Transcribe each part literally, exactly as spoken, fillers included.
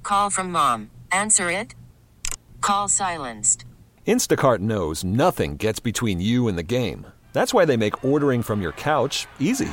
call from mom. Answer it. Call silenced. Instacart knows nothing gets between you and the game. That's why they make ordering from your couch easy.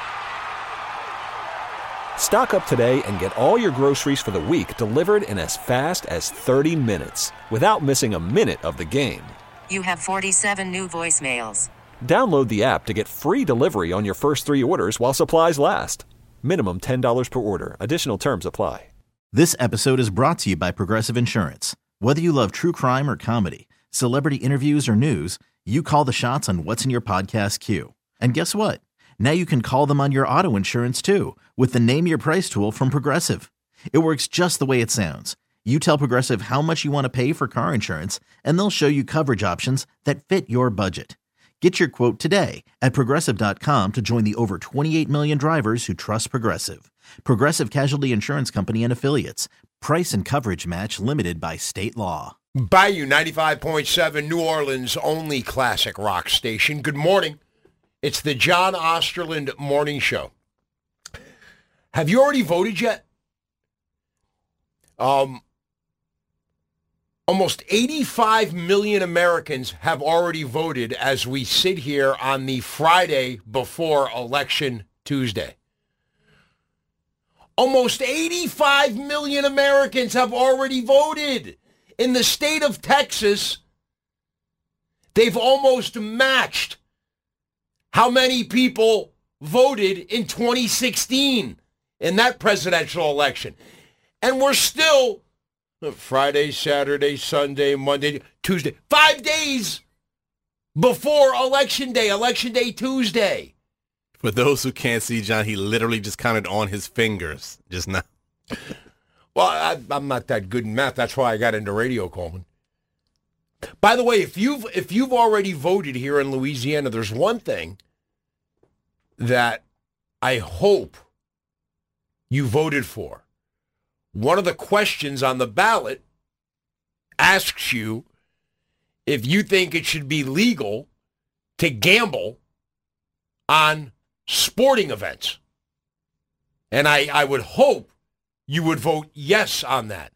Stock up today and get all your groceries for the week delivered in as fast as thirty minutes without missing a minute of the game. You have forty-seven new voicemails. Download the app to get free delivery on your first three orders while supplies last. Minimum ten dollars per order. Additional terms apply. This episode is brought to you by Progressive Insurance. Whether you love true crime or comedy, celebrity interviews or news, you call the shots on what's in your podcast queue. And guess what? Now you can call them on your auto insurance too with the Name Your Price tool from Progressive. It works just the way it sounds. You tell Progressive how much you want to pay for car insurance, and they'll show you coverage options that fit your budget. Get your quote today at Progressive dot com to join the over twenty-eight million drivers who trust Progressive. Progressive Casualty Insurance Company and Affiliates. Price and coverage match limited by state law. Bayou ninety-five point seven, New Orleans' only classic rock station. Good morning. It's the John Osterland Morning Show. Have you already voted yet? Um, almost eighty-five million Americans have already voted as we sit here on the Friday before Election Tuesday. Almost eighty-five million Americans have already voted. In the state of Texas, they've almost matched how many people voted in twenty sixteen in that presidential election. And we're still Friday, Saturday, Sunday, Monday, Tuesday, five days before Election Day, Election Day Tuesday. For those who can't see, John, he literally just counted on his fingers just now. Well, I, I'm not that good in math. That's why I got into radio, Coleman. By the way, if you've if you've already voted here in Louisiana, there's one thing that I hope you voted for. One of the questions on the ballot asks you if you think it should be legal to gamble on sporting events. And I, I would hope you would vote yes on that.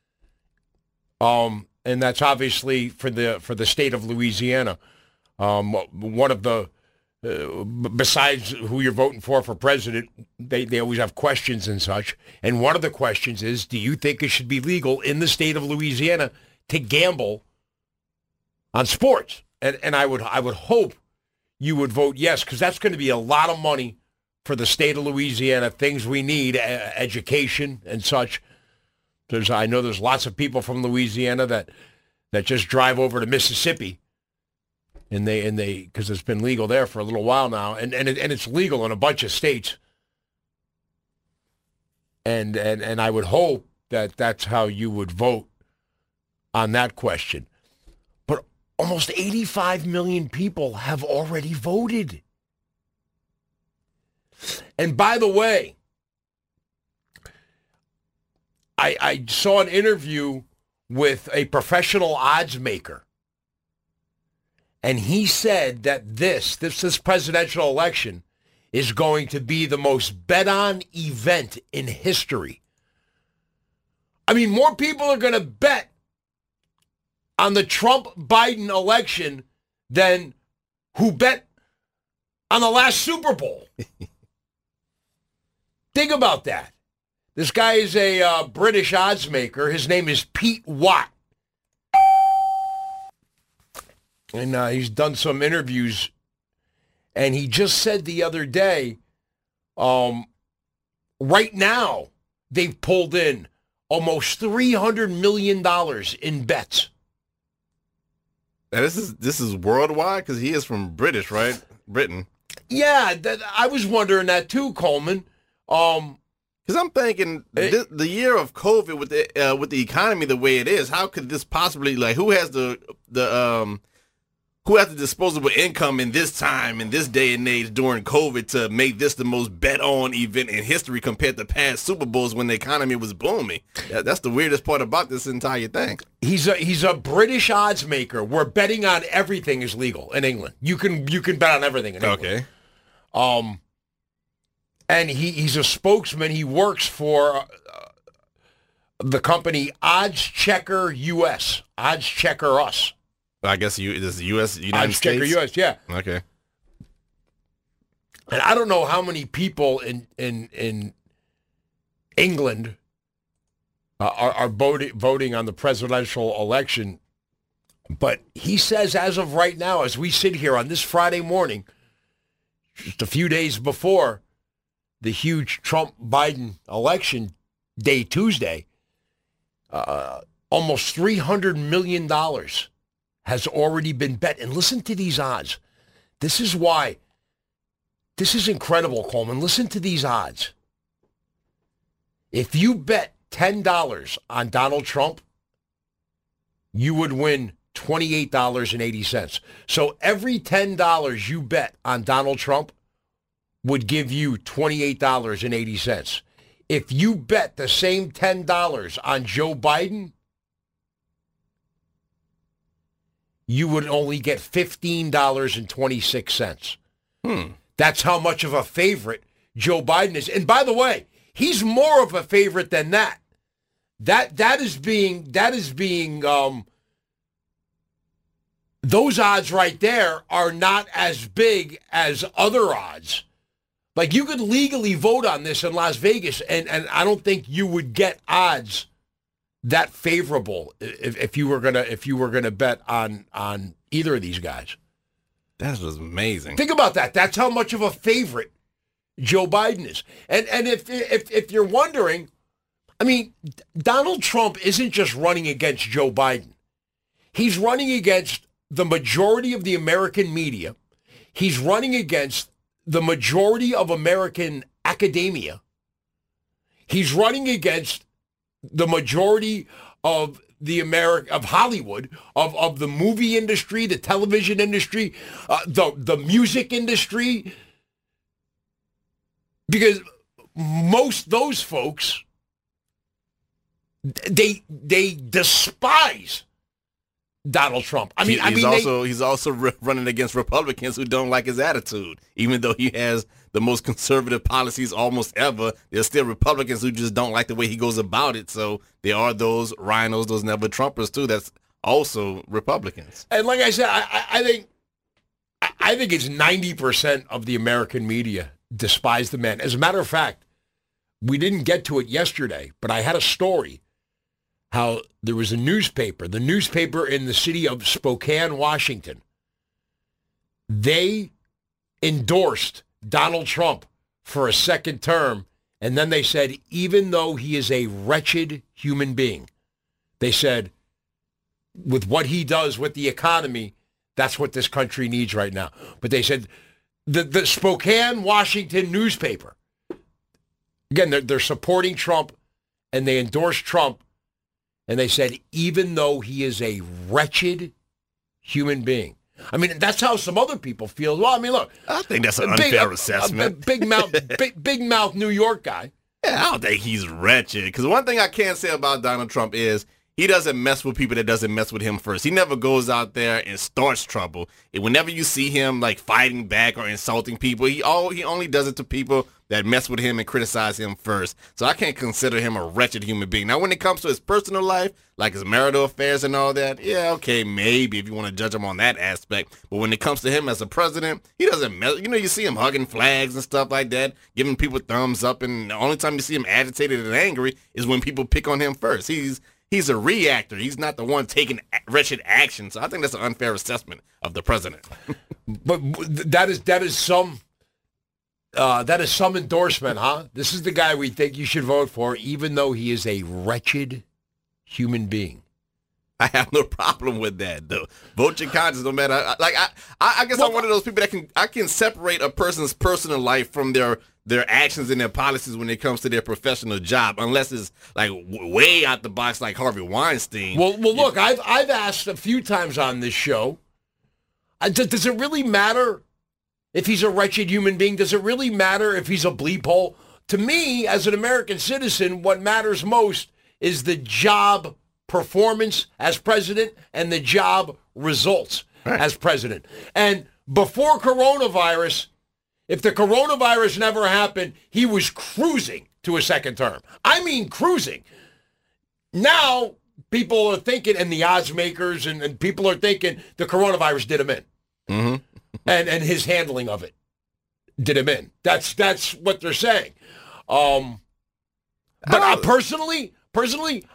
Um, and that's obviously for the for the state of Louisiana. Um, one of the Uh, besides who you're voting for for president, they, they always have questions and such. And one of the questions is, do you think it should be legal in the state of Louisiana to gamble on sports? And and I would I would hope you would vote yes, because that's going to be a lot of money for the state of Louisiana, things we need, uh, education and such. There's I know there's lots of people from Louisiana that that just drive over to Mississippi. And they and they because it's been legal there for a little while now, and and it, and it's legal in a bunch of states. And and and I would hope that that's how you would vote on that question. But almost eighty-five million people have already voted. And by the way, I I saw an interview with a professional odds maker. And he said that this, this, this presidential election is going to be the most bet-on event in history. I mean, more people are going to bet on the Trump-Biden election than who bet on the last Super Bowl. Think about that. This guy is a uh, British odds maker. His name is Pete Watt. And uh, he's done some interviews, and he just said the other day, um, right now, they've pulled in almost three hundred million dollars in bets. Now, this is this is worldwide, because he is from British, right? Britain. Yeah, that, I was wondering that too, Coleman. Um, Because I'm thinking it, this, the year of COVID with the uh, with the economy the way it is, how could this possibly, like, who has the the um who has the disposable income in this time, in this day and age during COVID, to make this the most bet-on event in history compared to past Super Bowls when the economy was booming? That, that's the weirdest part about this entire thing. He's a he's a British odds maker. Where betting on everything is legal in England. You can you can bet on everything in England. Okay. Um, and he, he's a spokesman. He works for the company Odds Checker U S. Odds Checker Us. I guess you this is U S United Odds States. Checker U S, yeah. Okay. And I don't know how many people in in in England uh, are, are voting voting on the presidential election, but he says as of right now, as we sit here on this Friday morning, just a few days before the huge Trump-Biden election day Tuesday, uh, almost three hundred million dollars has already been bet. And listen to these odds. This is why. This is incredible, Coleman. Listen to these odds. If you bet ten dollars on Donald Trump, you would win twenty-eight dollars and eighty cents. So every ten dollars you bet on Donald Trump would give you twenty-eight dollars and eighty cents. If you bet the same ten dollars on Joe Biden, you would only get fifteen dollars and twenty-six cents. Hmm. That's how much of a favorite Joe Biden is. And by the way, he's more of a favorite than that. That that is being that is being um, those odds right there are not as big as other odds. Like you could legally vote on this in Las Vegas, and, and I don't think you would get odds that favorable if, if you were gonna if you were gonna bet on on either of these guys. That was amazing. Think about that. That's how much of a favorite Joe Biden is. And and if if if you're wondering, I mean, Donald Trump isn't just running against Joe Biden. He's running against the majority of the American media. He's running against the majority of American academia. He's running against the majority of the America of Hollywood, of, of the movie industry, the television industry, uh, the the music industry, because most those folks they they despise Donald Trump. I mean, he, I he's mean, also they, he's also re- running against Republicans who don't like his attitude, even though he has the most conservative policies almost ever. There's still Republicans who just don't like the way he goes about it. So there are those rhinos, those never Trumpers too. That's also Republicans. And like I said, I, I, I think I think it's ninety percent of the American media despise the man. As a matter of fact, we didn't get to it yesterday, but I had a story how there was a newspaper, the newspaper in the city of Spokane, Washington. They endorsed Donald Trump for a second term, and then they said, even though he is a wretched human being, they said, with what he does with the economy, that's what this country needs right now. But they said, the, the Spokane, Washington newspaper, again, they're, they're supporting Trump, and they endorse Trump, and they said, even though he is a wretched human being. I mean, that's how some other people feel. Well, I mean, look. I think that's an big, unfair a, assessment. A, a big mouth, big, big mouth New York guy. Yeah, I don't think he's wretched. Because one thing I can say about Donald Trump is he doesn't mess with people that doesn't mess with him first. He never goes out there and starts trouble. And whenever you see him like fighting back or insulting people, he all he only does it to people that mess with him and criticize him first. So I can't consider him a wretched human being. Now, when it comes to his personal life, like his marital affairs and all that, yeah, okay, maybe if you want to judge him on that aspect. But when it comes to him as a president, he doesn't mess. You know, you see him hugging flags and stuff like that, giving people thumbs up, and the only time you see him agitated and angry is when people pick on him first. He's He's a reactor. He's not the one taking wretched action. So I think that's an unfair assessment of the president. But that is that is some uh, that is some endorsement, huh? This is the guy we think you should vote for, even though he is a wretched human being. I have no problem with that, though. Vote your conscience, no matter. Like I, I guess well, I'm one of those people that can I can separate a person's personal life from their their actions and their policies when it comes to their professional job, unless it's like w- way out the box, like Harvey Weinstein. Well, well, look, I've I've asked a few times on this show. Uh, does, does it really matter if he's a wretched human being? Does it really matter if he's a bleep hole? To me, as an American citizen, what matters most is the job performance as president and the job results right. as president. And before coronavirus, if the coronavirus never happened, he was cruising to a second term. I mean cruising. now people are thinking, and the odds makers and, and people are thinking the coronavirus did him in. Mm-hmm. and and his handling of it did him in. That's that's what they're saying. Um, but I personally, personally,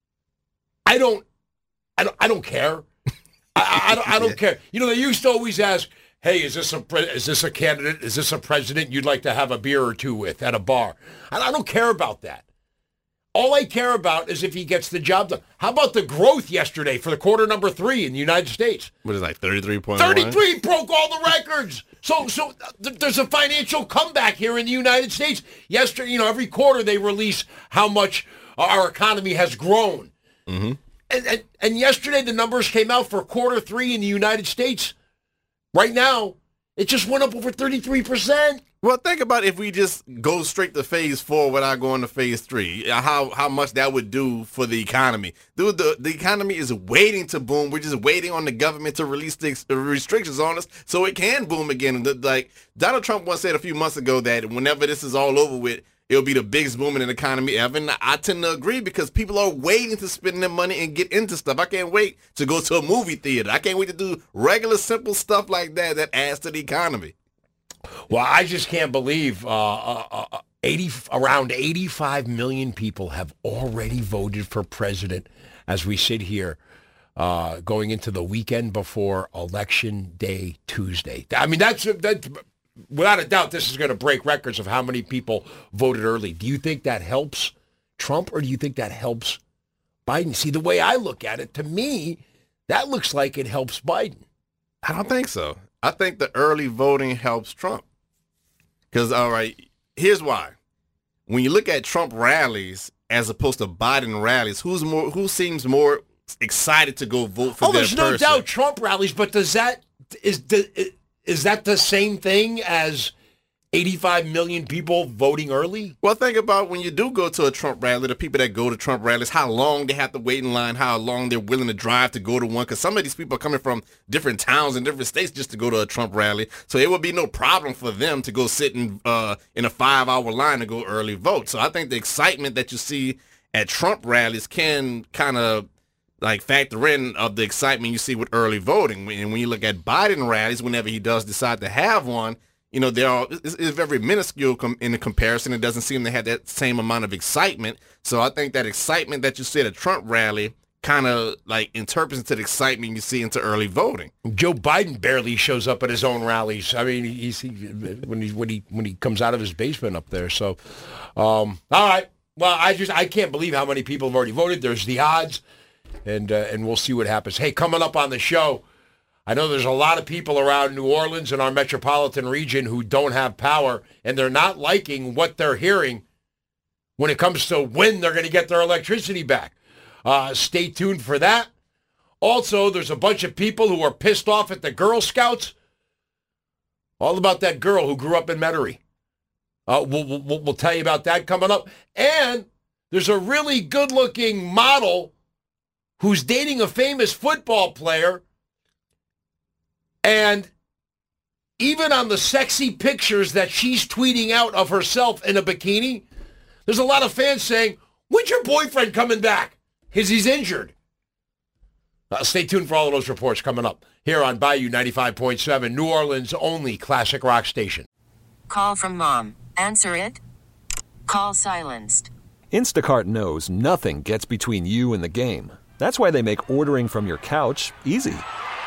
I don't, I don't, I don't care. I, I, don't, I don't care. You know, they used to always ask, "Hey, is this a pre- is this a candidate? Is this a president you'd like to have a beer or two with at a bar?" And I don't care about that. All I care about is if he gets the job done. How about the growth yesterday for the quarter number three in the United States? What is it, like thirty-three point one? thirty-three broke all the records. So so th- there's a financial comeback here in the United States. Yesterday, you know, every quarter they release how much our economy has grown. Mm-hmm. And, and, and yesterday the numbers came out for quarter three in the United States. Right now, it just went up over thirty-three percent. Well, think about if we just go straight to phase four without going to phase three, how how much that would do for the economy. Dude, the, the economy is waiting to boom. We're just waiting on the government to release the ex- restrictions on us so it can boom again. The, like Donald Trump once said a few months ago that whenever this is all over with, it'll be the biggest boom in the economy ever. And I tend to agree because people are waiting to spend their money and get into stuff. I can't wait to go to a movie theater. I can't wait to do regular, simple stuff like that that adds to the economy. Well, I just can't believe uh, uh, uh, eighty around eighty-five million people have already voted for president as we sit here uh, going into the weekend before Election Day Tuesday. I mean, that's, that's without a doubt, this is going to break records of how many people voted early. Do you think that helps Trump or do you think that helps Biden? See, the way I look at it, to me, that looks like it helps Biden. I don't think so. I think the early voting helps Trump. Because, all right, here's why. When you look at Trump rallies as opposed to Biden rallies, who's more? Who seems more excited to go vote for oh, their there's person? no doubt Trump rallies, but does that is is that the same thing as eighty-five million people voting early? Well, think about when you do go to a Trump rally, the people that go to Trump rallies, how long they have to wait in line, how long they're willing to drive to go to one. Because some of these people are coming from different towns and different states just to go to a Trump rally. So it would be no problem for them to go sit in, uh, in a five-hour line to go early vote. So I think the excitement that you see at Trump rallies can kind of like factor in of the excitement you see with early voting. And when you look at Biden rallies, whenever he does decide to have one, you know, they're all, it's, it's very minuscule com- in the comparison. It doesn't seem to have that same amount of excitement. So I think that excitement that you see at a Trump rally kind of like interprets into the excitement you see into early voting. Joe Biden barely shows up at his own rallies. I mean, he's he, when he when he when he comes out of his basement up there. So, um, all right. Well, I just I can't believe how many people have already voted. There's the odds, and uh, and we'll see what happens. Hey, coming up on the show, I know there's a lot of people around New Orleans and our metropolitan region who don't have power, and they're not liking what they're hearing when it comes to when they're going to get their electricity back. Uh, stay tuned for that. Also, there's a bunch of people who are pissed off at the Girl Scouts. All about that girl who grew up in Metairie. Uh, we'll, we'll, we'll tell you about that coming up. And there's a really good-looking model who's dating a famous football player. And even on the sexy pictures that she's tweeting out of herself in a bikini, there's a lot of fans saying, when's your boyfriend coming back? Because he's injured. Uh, stay tuned for all of those reports coming up here on Bayou ninety-five point seven, New Orleans' only classic rock station. Call from mom. Answer it. Call silenced. Instacart knows nothing gets between you and the game. That's why they make ordering from your couch easy.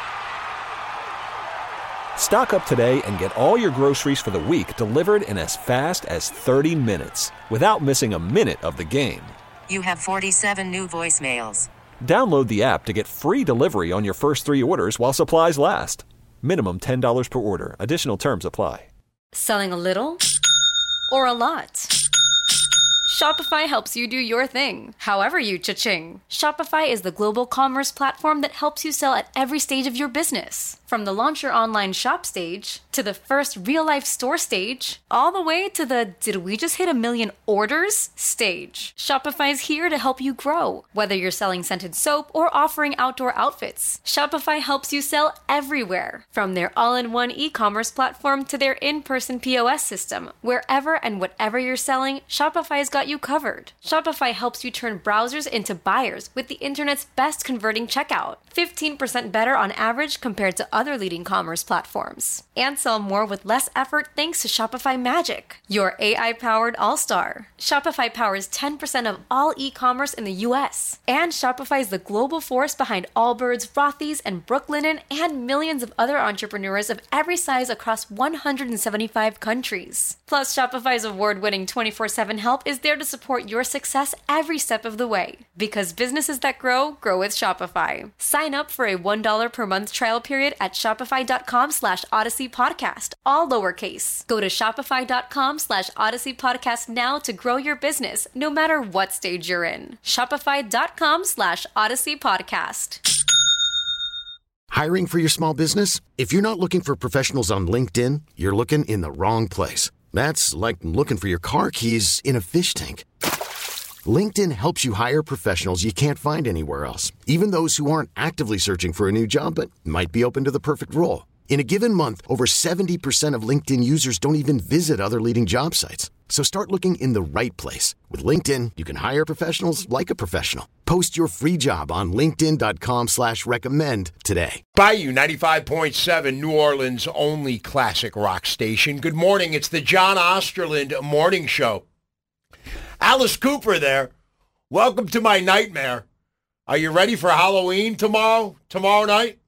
Stock up today and get all your groceries for the week delivered in as fast as thirty minutes without missing a minute of the game. You have forty-seven new voicemails. Download the app to get free delivery on your first three orders while supplies last. Minimum ten dollars per order. Additional terms apply. Selling a little or a lot? Shopify helps you do your thing, however you cha-ching. Shopify is the global commerce platform that helps you sell at every stage of your business. From the launch your online shop stage to to the first real-life store stage, all the way to the did we just hit a million orders stage. Shopify is here to help you grow. Whether you're selling scented soap or offering outdoor outfits, Shopify helps you sell everywhere. From their all-in-one e-commerce platform to their in-person P O S system, wherever and whatever you're selling, Shopify's got you covered. Shopify helps you turn browsers into buyers with the internet's best converting checkout, fifteen percent better on average compared to other leading commerce platforms. And sell more with less effort thanks to Shopify Magic, your A I-powered all-star. Shopify powers ten percent of all e-commerce in the U S. And Shopify is the global force behind Allbirds, Rothy's, and Brooklinen, and millions of other entrepreneurs of every size across one hundred seventy-five countries. Plus, Shopify's award-winning twenty-four seven help is there to support your success every step of the way. Because businesses that grow, grow with Shopify. Sign up for a one dollar per month trial period at shopify.com slash Odyssey Podcast, all lowercase. Go to shopify.com slash Odyssey Podcast now to grow your business, no matter what stage you're in. Shopify.com slash Odyssey Podcast. Hiring for your small business? If you're not looking for professionals on LinkedIn, you're looking in the wrong place. That's like looking for your car keys in a fish tank. LinkedIn helps you hire professionals you can't find anywhere else, even those who aren't actively searching for a new job but might be open to the perfect role. In a given month, over seventy percent of LinkedIn users don't even visit other leading job sites. So start looking in the right place. With LinkedIn, you can hire professionals like a professional. Post your free job on linkedin.com slash recommend today. Bayou ninety-five point seven, New Orleans' only classic rock station. Good morning. It's the John Osterland Morning Show. Alice Cooper there. Welcome to my nightmare. Are you ready for Halloween tomorrow? Tomorrow night?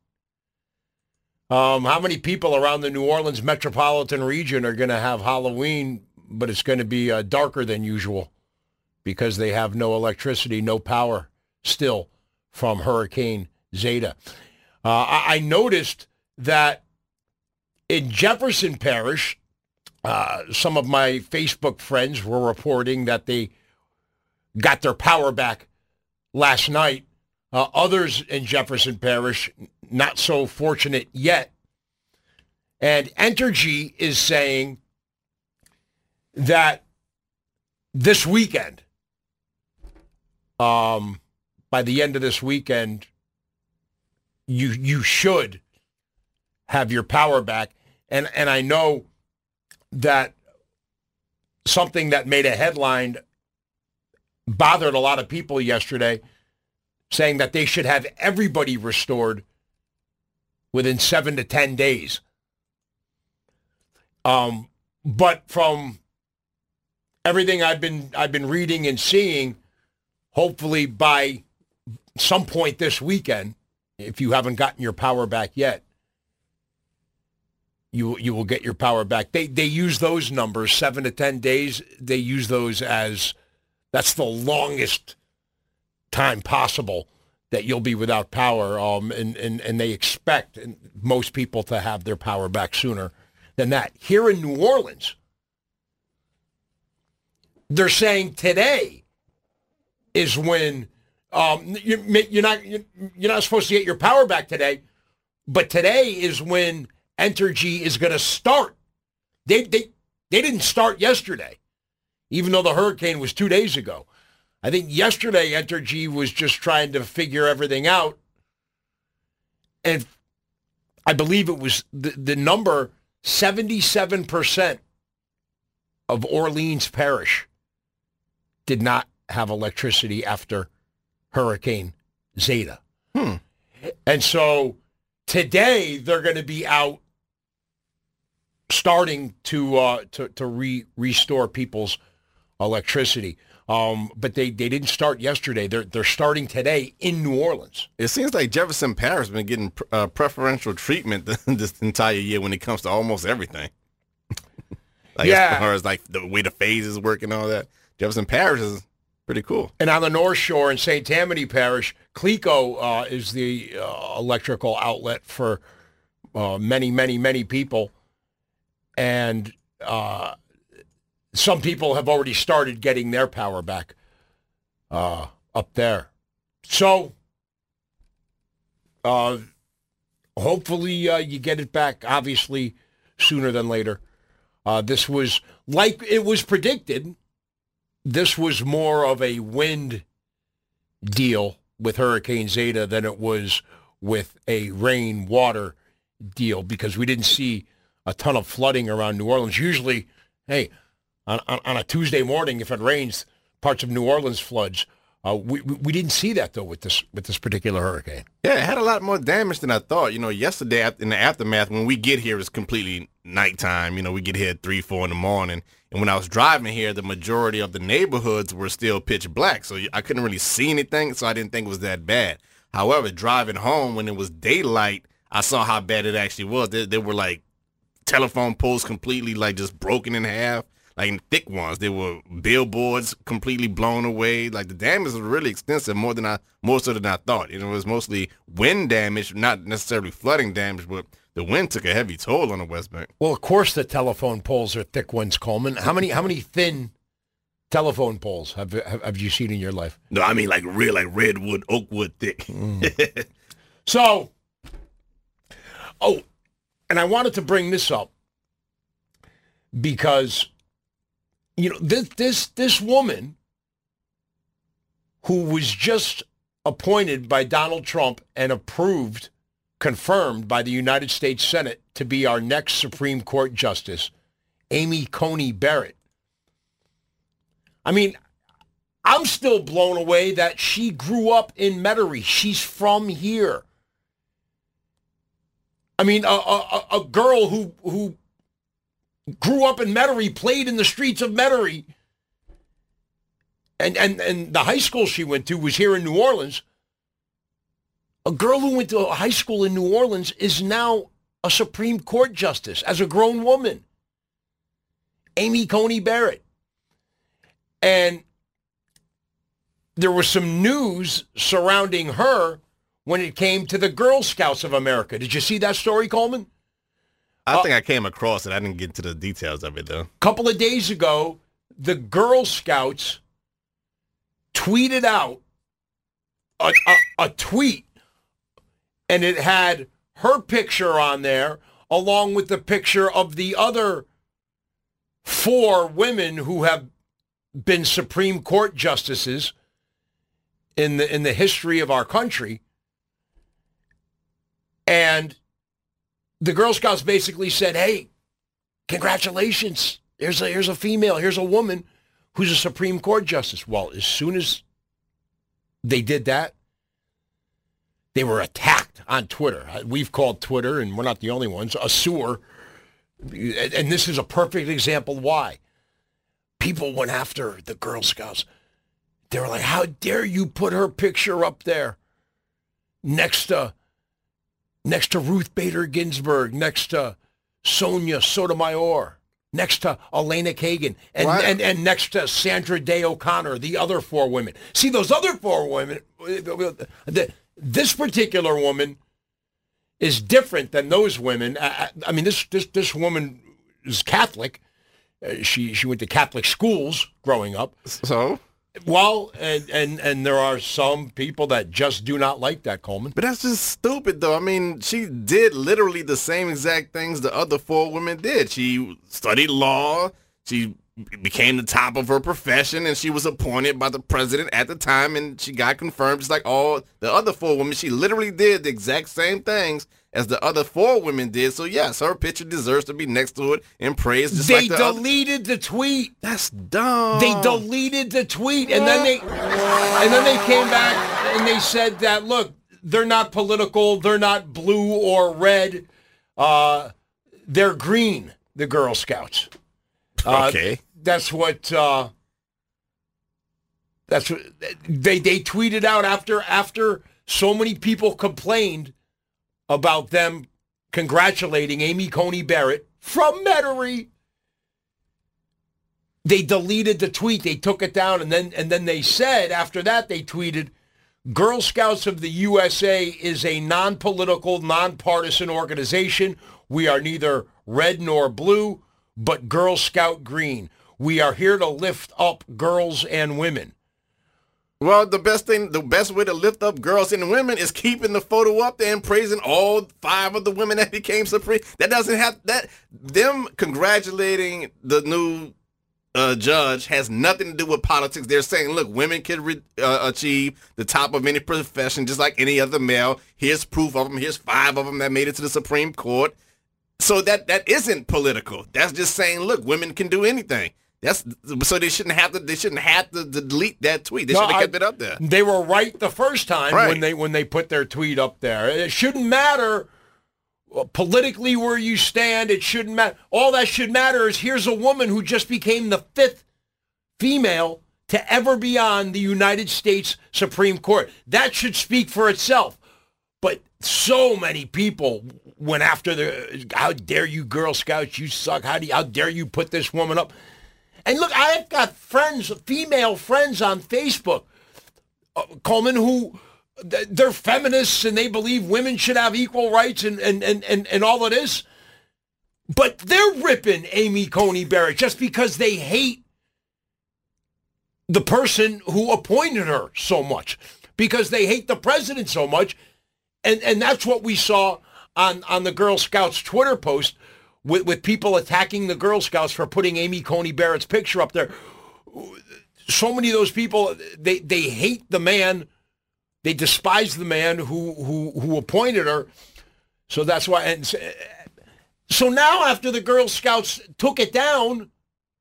Um, how many people around the New Orleans metropolitan region are going to have Halloween, but it's going to be uh, darker than usual because they have no electricity, no power still from Hurricane Zeta. Uh, I-, I noticed that in Jefferson Parish, uh, some of my Facebook friends were reporting that they got their power back last night. Uh, others in Jefferson Parish, not so fortunate yet. And Entergy is saying that this weekend, um, by the end of this weekend, you you should have your power back. And and I know that something that made a headline bothered a lot of people yesterday, saying that they should have everybody restored within seven to ten days. Um, but from everything I've been I've been reading and seeing, hopefully by some point this weekend, if you haven't gotten your power back yet, you you will get your power back. They they use those numbers, seven to ten days. They use those as that's the longest time possible that you'll be without power, um, and, and, and they expect most people to have their power back sooner than that. Here in New Orleans, they're saying today is when um, you, you're not you're not supposed to get your power back today, but today is when Entergy is going to start. They they they didn't start yesterday, even though the hurricane was two days ago. I think yesterday Entergy was just trying to figure everything out. And I believe it was the, the number seventy-seven percent of Orleans Parish did not have electricity after Hurricane Zeta. Hmm. And so today they're going to be out starting to uh, to, to re- restore people's electricity. Um, but they, they didn't start yesterday. They're they're starting today in New Orleans. It seems like Jefferson Parish has been getting uh, preferential treatment this entire year when it comes to almost everything. like yeah. As far as like the way the phases work and all that. Jefferson Parish is pretty cool. And on the North Shore in Saint Tammany Parish, Cleco uh, is the uh, electrical outlet for uh, many, many, many people. And uh some people have already started getting their power back uh, up there. So uh, hopefully uh, you get it back, obviously, sooner than later. Uh, this was, like it was predicted, this was more of a wind deal with Hurricane Zeta than it was with a rain water deal, because we didn't see a ton of flooding around New Orleans. Usually, hey, on, on, on a Tuesday morning, if it rains, parts of New Orleans floods. Uh, we we didn't see that though with this with this particular hurricane. Yeah, it had a lot more damage than I thought. You know, yesterday in the aftermath, when we get here, it's completely nighttime. You know, we get here at three, four in the morning, and when I was driving here, the majority of the neighborhoods were still pitch black, so I couldn't really see anything. So I didn't think it was that bad. However, driving home when it was daylight, I saw how bad it actually was. There, there were like telephone poles completely like just broken in half. Like thick ones. There were billboards completely blown away. Like the damage was really extensive, more than I, more so than I thought. You know, it was mostly wind damage, not necessarily flooding damage, but the wind took a heavy toll on the West Bank. Well, of course, the telephone poles are thick ones, Coleman. How many, how many thin telephone poles have have, have you seen in your life? No, I mean like real, like redwood, oakwood thick. Mm. So, oh, and I wanted to bring this up because, you know, this this this woman who was just appointed by Donald Trump and approved, confirmed by the United States Senate to be our next Supreme Court justice, Amy Coney Barrett. I mean, I'm still blown away that she grew up in Metairie. She's from here. I mean, a, a, a girl who who grew up in Metairie, played in the streets of Metairie, and, and, and the high school she went to was here in New Orleans. A girl who went to a high school in New Orleans is now a Supreme Court justice as a grown woman. Amy Coney Barrett. And there was some news surrounding her when it came to the Girl Scouts of America. Did you see that story, Coleman? I uh, think I came across it. I didn't get into the details of it, though. A couple of days ago, the Girl Scouts tweeted out a, a, a tweet, and it had her picture on there along with the picture of the other four women who have been Supreme Court justices in the in the history of our country. And the Girl Scouts basically said, hey, congratulations. Here's a, here's a female, here's a woman who's a Supreme Court justice. Well, as soon as they did that, they were attacked on Twitter. We've called Twitter, and we're not the only ones, a sewer. And this is a perfect example why. People went after the Girl Scouts. They were like, how dare you put her picture up there next to next to Ruth Bader Ginsburg, next to Sonia Sotomayor, next to Elena Kagan, and, Right. and, and next to Sandra Day O'Connor, the other four women. See, those other four women, this particular woman is different than those women. I, I mean, this, this, this woman is Catholic. Uh, she, she went to Catholic schools growing up. So? Well, and, and, and there are some people that just do not like that, Coleman. But that's just stupid, though. I mean, she did literally the same exact things the other four women did. She studied law. She became the top of her profession, and she was appointed by the president at the time, and she got confirmed just like all the other four women. She literally did the exact same things as the other four women did. So, yes, her picture deserves to be next to it and praised just They like the deleted the tweet. That's dumb. They deleted the tweet, and then they and then they came back and they said that, look, they're not political, they're not blue or red, uh, they're green, the Girl Scouts. Uh, Okay. That's what uh, that's what they they tweeted out after after so many people complained about them congratulating Amy Coney Barrett from Metairie. They deleted the tweet. They took it down, and then and then they said after that they tweeted, Girl Scouts of the U S A is a non-political, non-partisan organization. We are neither red nor blue, but Girl Scout green. We are here to lift up girls and women. Well, the best thing, the best way to lift up girls and women is keeping the photo up there and praising all five of the women that became supreme. That doesn't have that. Them congratulating the new uh, judge has nothing to do with politics. They're saying, look, women can re- uh, achieve the top of any profession just like any other male. Here's proof of them. Here's five of them that made it to the Supreme Court. So that that isn't political. That's just saying, look, women can do anything. That's so they shouldn't have to. They shouldn't have to delete that tweet. They No, should have I- kept it up there. They were right the first time Right. when they when they put their tweet up there. It shouldn't matter uh, politically where you stand. It shouldn't matter. All that should matter is here's a woman who just became the fifth female to ever be on the United States Supreme Court. That should speak for itself. But so many people went after the, how dare you Girl Scouts, you suck. How do you, how dare you put this woman up? And look, I've got friends, female friends on Facebook, uh, Coleman, who th- they're feminists and they believe women should have equal rights and, and, and, and, and all of this. But they're ripping Amy Coney Barrett just because they hate the person who appointed her so much, because they hate the president so much. And and that's what we saw on, on the Girl Scouts Twitter post with, with people attacking the Girl Scouts for putting Amy Coney Barrett's picture up there. So many of those people, they, they hate the man. They despise the man who, who, who appointed her. So that's why. And so now after the Girl Scouts took it down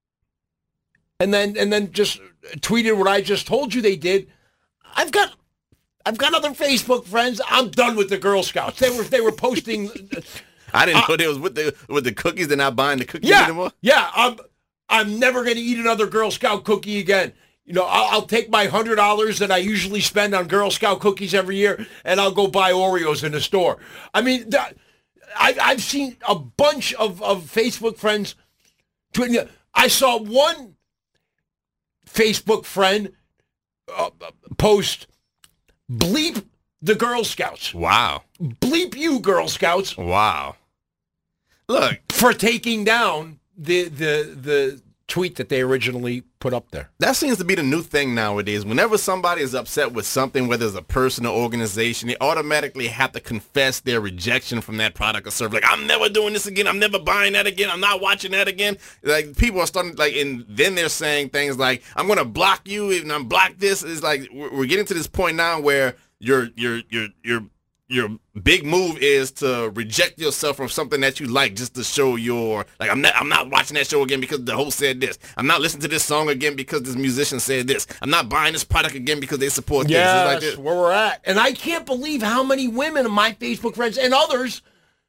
and then and then just tweeted what I just told you they did, I've got I've got other Facebook friends. I'm done with the Girl Scouts. They were they were posting. I didn't uh, know they was with the with the cookies. They're not buying the cookies yeah, anymore. yeah. I'm I'm never going to eat another Girl Scout cookie again. You know, I'll, I'll take my hundred dollars that I usually spend on Girl Scout cookies every year, and I'll go buy Oreos in the store. I mean, that, I, I've seen a bunch of, of Facebook friends tweeting. I saw one Facebook friend uh, post, bleep the Girl Scouts. Wow. Bleep you, Girl Scouts. Wow. Look, for taking down the the the tweet that they originally put up there. that seems to be the new thing nowadays. Whenever somebody is upset with something, whether it's a person or organization, they automatically have to confess their rejection from that product or service. Like, I'm never doing this again. I'm never buying that again. I'm not watching that again. Like, people are starting, like, and then they're saying things like, I'm going to block you and I'm block this. It's like, we're we're getting to this point now where your your your your your big move is to reject yourself from something that you like just to show your, like, I'm not I'm not watching that show again because the host said this. I'm not listening to this song again because this musician said this. I'm not buying this product again because they support this. Yeah, It's like that's this. where we're at. And I can't believe how many women of my Facebook friends and others,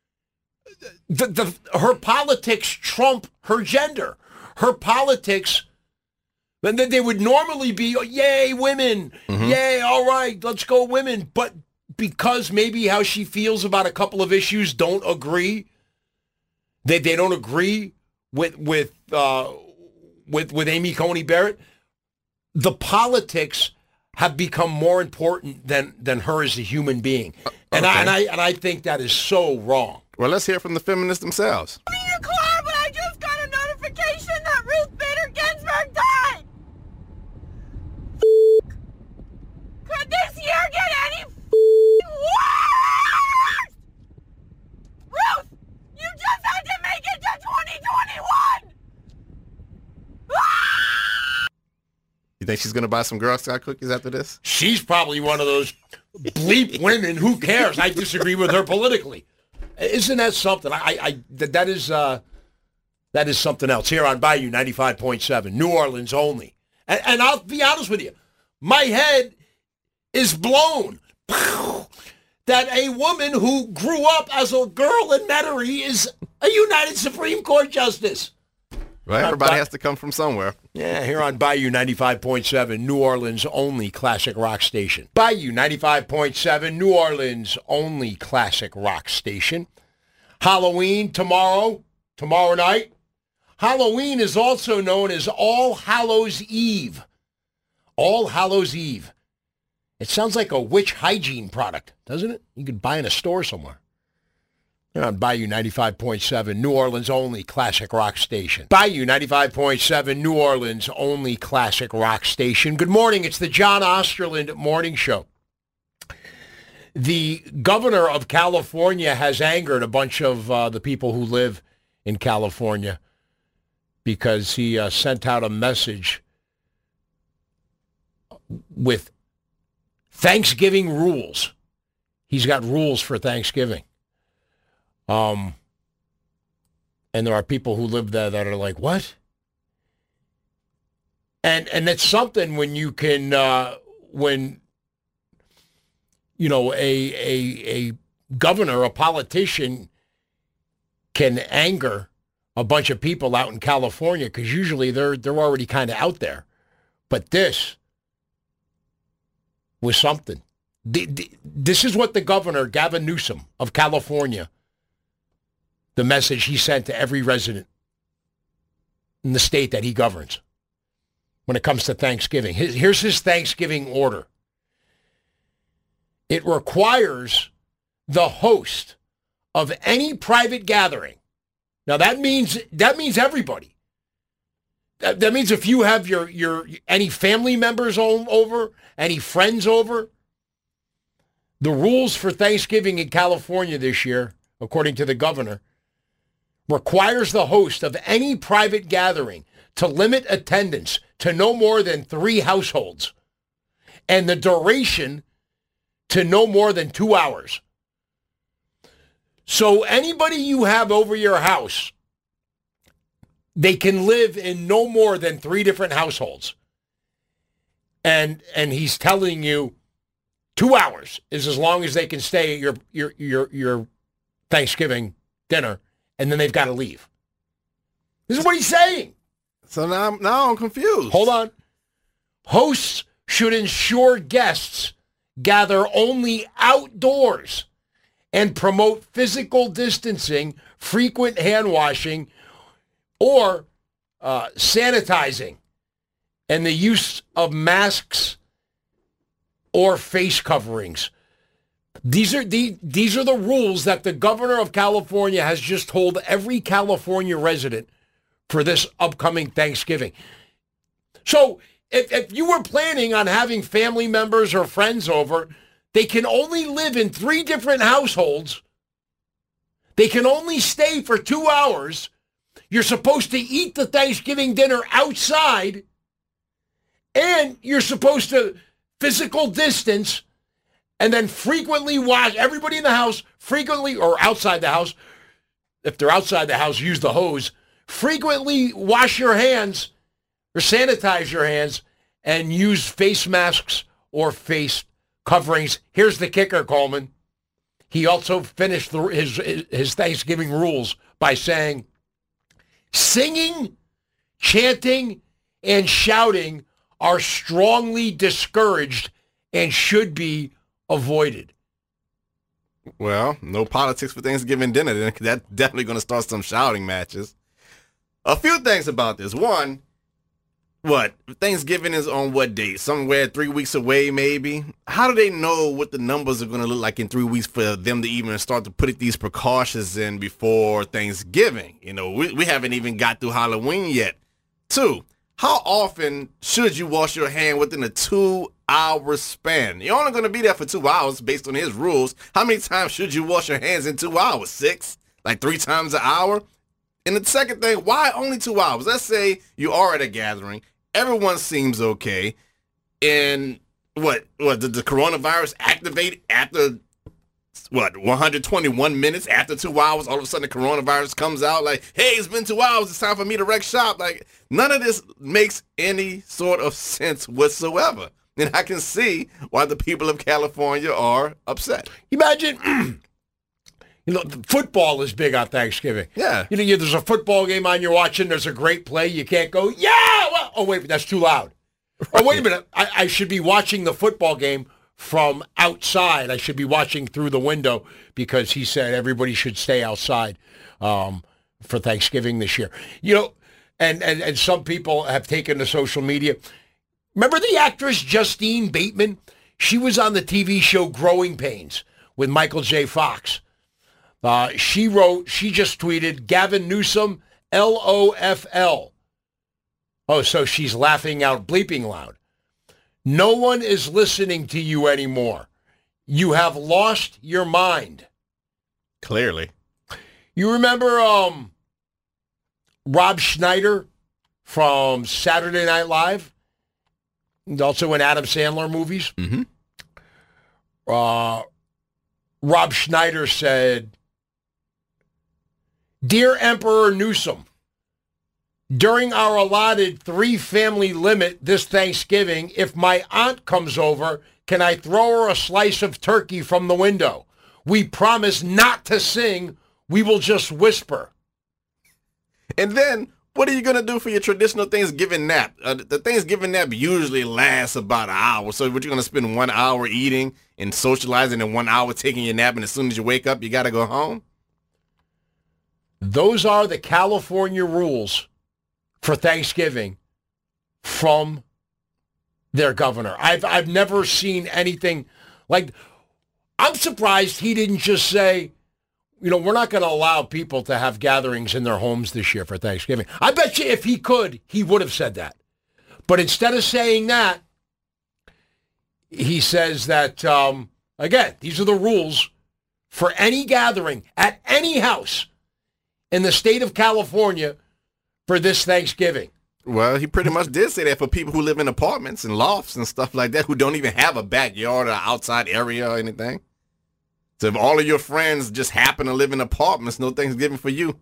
the, the her politics trump her gender. Her politics, and then they would normally be, oh, yay, women, Mm-hmm. yay, all right, let's go women. But because maybe how she feels about a couple of issues don't agree, they they don't agree with with uh, with with Amy Coney Barrett, the politics have become more important than than her as a human being, and I Okay. and I and I think that is so wrong. Well, let's hear from the feminists themselves. in your car, but I just got a notification that Ruth Bader Ginsburg died. Could this year get any worse? Ruth, you just had to make it to twenty twenty-one. You think she's going to buy some Girl Scout cookies after this? She's probably one of those bleep women. Who cares? I disagree with her politically. Isn't that something? I, I that, that is uh, that is something else. Here on Bayou ninety-five point seven, New Orleans only. And, and I'll be honest with you, my head is blown that a woman who grew up as a girl in Metairie is a United Supreme Court justice. Right? Everybody has to come from somewhere. Yeah, here on Bayou ninety-five point seven, New Orleans' only classic rock station. Bayou ninety-five point seven, New Orleans' only classic rock station. Halloween tomorrow, tomorrow night. Halloween is also known as All Hallows Eve. All Hallows Eve. It sounds like a witch hygiene product, doesn't it? You could buy in a store somewhere. On Bayou ninety-five point seven, New Orleans' only classic rock station. Bayou ninety-five point seven, New Orleans' only classic rock station. Good morning. It's the John Osterland Morning Show. The governor of California has angered a bunch of uh, the people who live in California because he uh, sent out a message with Thanksgiving rules. He's got rules for Thanksgiving. Um, and there are people who live there that are like, what? And and it's something when you can, uh, when, you know, a, a, a governor, a politician can anger a bunch of people out in California because usually they're, they're already kind of out there. But this was something. The, the, this is what the governor, Gavin Newsom of California, the message he sent to every resident in the state that he governs when it comes to Thanksgiving. Here's his Thanksgiving order. It requires the host of any private gathering. Now that means that means everybody. That, that means if you have your your any family members over, any friends over. The rules for Thanksgiving in California this year, according to the governor, requires the host of any private gathering to limit attendance to no more than three households and the duration to no more than two hours. So anybody you have over your house, they can live in no more than three different households. And and he's telling you two hours is as long as they can stay at your your your, your Thanksgiving dinner. And then they've got to leave. This is what he's saying. So now I'm, now I'm confused. Hold on. Hosts should ensure guests gather only outdoors and promote physical distancing, frequent hand washing, or uh, sanitizing, and the use of masks or face coverings. These are the these are the rules that the governor of California has just told every California resident for this upcoming Thanksgiving. So if, if you were planning on having family members or friends over, they can only live in three different households. They can only stay for two hours. You're supposed to eat the Thanksgiving dinner outside, and you're supposed to physical distance. And then frequently wash, everybody in the house, frequently, or outside the house, if they're outside the house, use the hose, frequently wash your hands or sanitize your hands and use face masks or face coverings. Here's the kicker, Coleman. He also finished the, his, his Thanksgiving rules by saying, singing, chanting, and shouting are strongly discouraged and should be avoided. Well, no politics for Thanksgiving dinner. Then that's definitely going to start some shouting matches. A few things about this. One, what? Thanksgiving is on what date? Somewhere three weeks away, maybe? How do they know what the numbers are going to look like in three weeks for them to even start to put these precautions in before Thanksgiving? You know, we, we haven't even got through Halloween yet. Two, how often should you wash your hand within a two-hour span? You're only going to be there for two hours based on his rules. How many times should you wash your hands in two hours? Six? Like three times an hour? And the second thing, why only two hours? Let's say you are at a gathering. Everyone seems okay. And what? What did the coronavirus activate after, what, one hundred twenty-one minutes after two hours? All of a sudden the coronavirus comes out like, hey, it's been two hours. It's time for me to wreck shop. Like, none of this makes any sort of sense whatsoever. And I can see why the people of California are upset. Imagine, you know, football is big on Thanksgiving. Yeah. You know, you, there's a football game on you're watching. There's a great play. You can't go, yeah. Well, oh, wait, that's too loud. Right. Oh, wait a minute. I, I should be watching the football game from outside. I should be watching through the window because he said everybody should stay outside um, for Thanksgiving this year. You know, and, and, and some people have taken to social media. Remember the actress Justine Bateman? She was on the T V show Growing Pains with Michael J. Fox. Uh, she wrote, she just tweeted, Gavin Newsom, L O F L. Oh, so she's laughing out bleeping loud. No one is listening to you anymore. You have lost your mind. Clearly. You remember um, Rob Schneider from Saturday Night Live? And also in Adam Sandler movies? Mm-hmm. Uh, Rob Schneider said, Dear Emperor Newsom, during our allotted three-family limit this Thanksgiving, if my aunt comes over, can I throw her a slice of turkey from the window? We promise not to sing. We will just whisper. And then, what are you going to do for your traditional Thanksgiving nap? Uh, the Thanksgiving nap usually lasts about an hour. So what, you're going to spend one hour eating and socializing and one hour taking your nap, and as soon as you wake up, you got to go home? Those are the California rules for Thanksgiving from their governor. I've I've never seen anything like. I'm surprised he didn't just say, you know, we're not going to allow people to have gatherings in their homes this year for Thanksgiving. I bet you if he could, he would have said that. But instead of saying that, he says that, um, again, these are the rules for any gathering at any house in the state of California for this Thanksgiving. Well, he pretty much did say that for people who live in apartments and lofts and stuff like that, who don't even have a backyard or outside area or anything. So if all of your friends just happen to live in apartments, no Thanksgiving for you.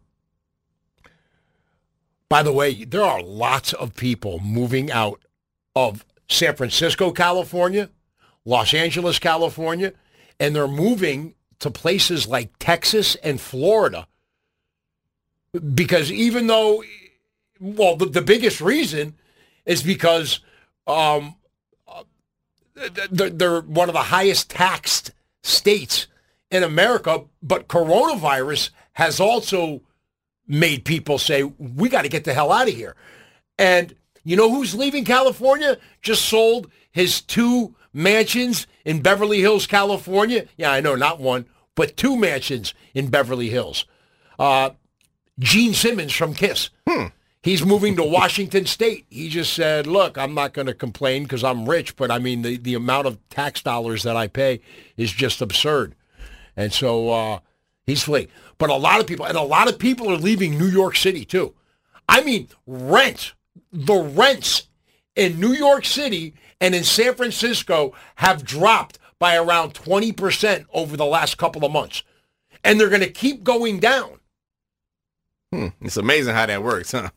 By the way, there are lots of people moving out of San Francisco, California, Los Angeles, California, and they're moving to places like Texas and Florida. Because even though, well, the, the biggest reason is because um, they're, they're one of the highest taxed states in America, but coronavirus has also made people say, we got to get the hell out of here. And you know who's leaving California? Just sold his two mansions in Beverly Hills, California. Yeah, I know, not one, but two mansions in Beverly Hills. Uh, Gene Simmons from KISS. Hmm. He's moving to Washington State. He just said, look, I'm not going to complain because I'm rich, but I mean, the, the amount of tax dollars that I pay is just absurd. And so uh, he's fleeing. But a lot of people, and a lot of people are leaving New York City too. I mean, rent, the rents in New York City and in San Francisco have dropped by around twenty percent over the last couple of months. And they're going to keep going down. Hmm. It's amazing how that works, huh?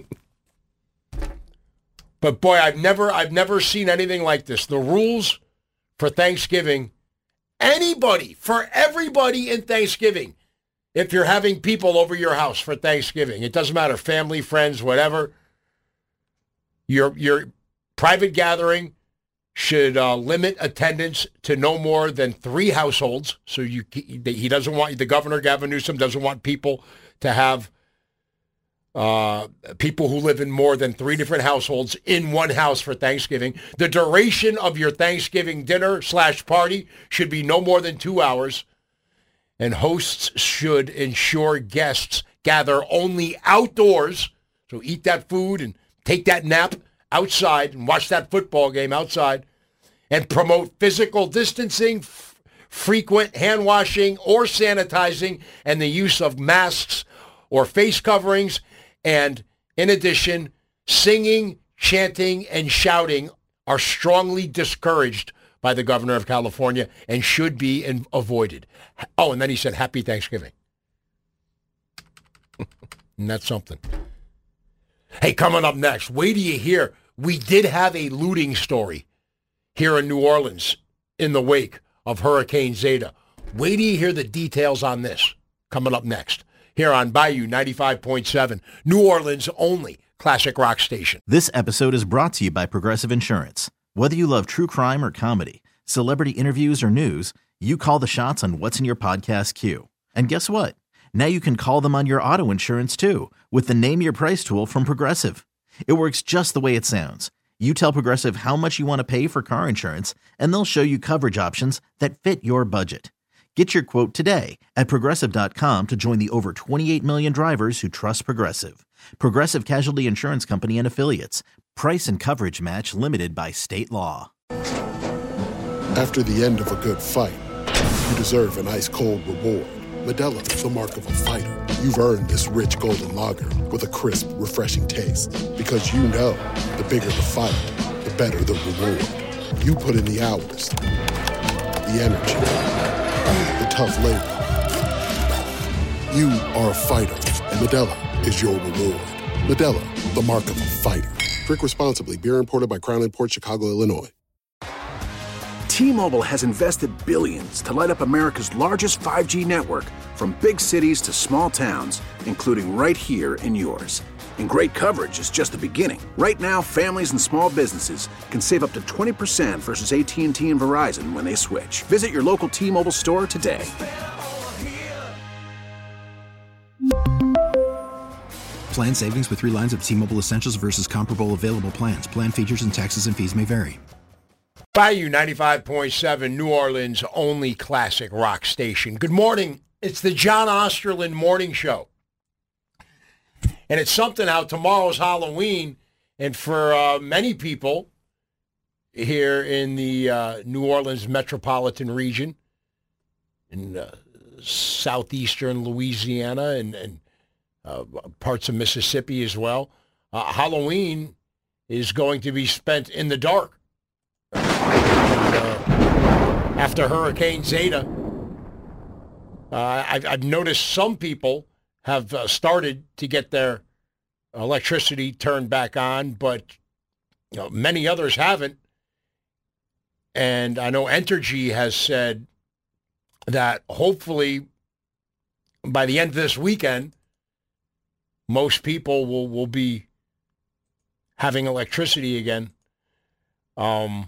But boy, I've never I've never seen anything like this. The rules for Thanksgiving, anybody, for everybody in Thanksgiving, if you're having people over your house for Thanksgiving, it doesn't matter, family, friends, whatever, your your private gathering should uh, limit attendance to no more than three households. So you he doesn't want, the governor, Gavin Newsom, doesn't want people to have Uh, people who live in more than three different households in one house for Thanksgiving. The duration of your Thanksgiving dinner slash party should be no more than two hours. And hosts should ensure guests gather only outdoors. So eat that food and take that nap outside and watch that football game outside. And promote physical distancing, f- frequent hand washing or sanitizing, and the use of masks or face coverings. And in addition, singing, chanting, and shouting are strongly discouraged by the governor of California and should be in, avoided. Oh, and then he said, Happy Thanksgiving. And that's something. Hey, coming up next, wait till you hear, we did have a looting story here in New Orleans in the wake of Hurricane Zeta. Wait till you hear the details on this. Coming up next. Here on Bayou ninety-five point seven, New Orleans' only classic rock station. This episode is brought to you by Progressive Insurance. Whether you love true crime or comedy, celebrity interviews or news, you call the shots on what's in your podcast queue. And guess what? Now you can call them on your auto insurance too with the Name Your Price tool from Progressive. It works just the way it sounds. You tell Progressive how much you want to pay for car insurance, and they'll show you coverage options that fit your budget. Get your quote today at Progressive dot com to join the over twenty-eight million drivers who trust Progressive. Progressive Casualty Insurance Company and Affiliates. Price and coverage match limited by state law. After the end of a good fight, you deserve an ice-cold reward. Modelo is the mark of a fighter. You've earned this rich golden lager with a crisp, refreshing taste. Because you know, the bigger the fight, the better the reward. You put in the hours, the energy, the tough labor. You are a fighter, and Modelo is your reward. Modelo, the mark of a fighter. Drink responsibly. Beer imported by Crown Imports, Chicago, Illinois. T-Mobile has invested billions to light up America's largest five G network, from big cities to small towns, including right here in yours. And great coverage is just the beginning. Right now, families and small businesses can save up to twenty percent versus A T and T and Verizon when they switch. Visit your local T-Mobile store today. Plan savings with three lines of T-Mobile Essentials versus comparable available plans. Plan features and taxes and fees may vary. Bayou ninety-five point seven, New Orleans' only classic rock station. Good morning. It's the John Osterland Morning Show. And it's something how tomorrow's Halloween, and for uh, many people here in the uh, New Orleans metropolitan region, in uh, southeastern Louisiana and, and uh, parts of Mississippi as well, uh, Halloween is going to be spent in the dark. And, uh, after Hurricane Zeta, uh, I've, I've noticed some people have uh, started to get their electricity turned back on, but you know, many others haven't. And I know Entergy has said that hopefully by the end of this weekend, most people will, will be having electricity again. Um,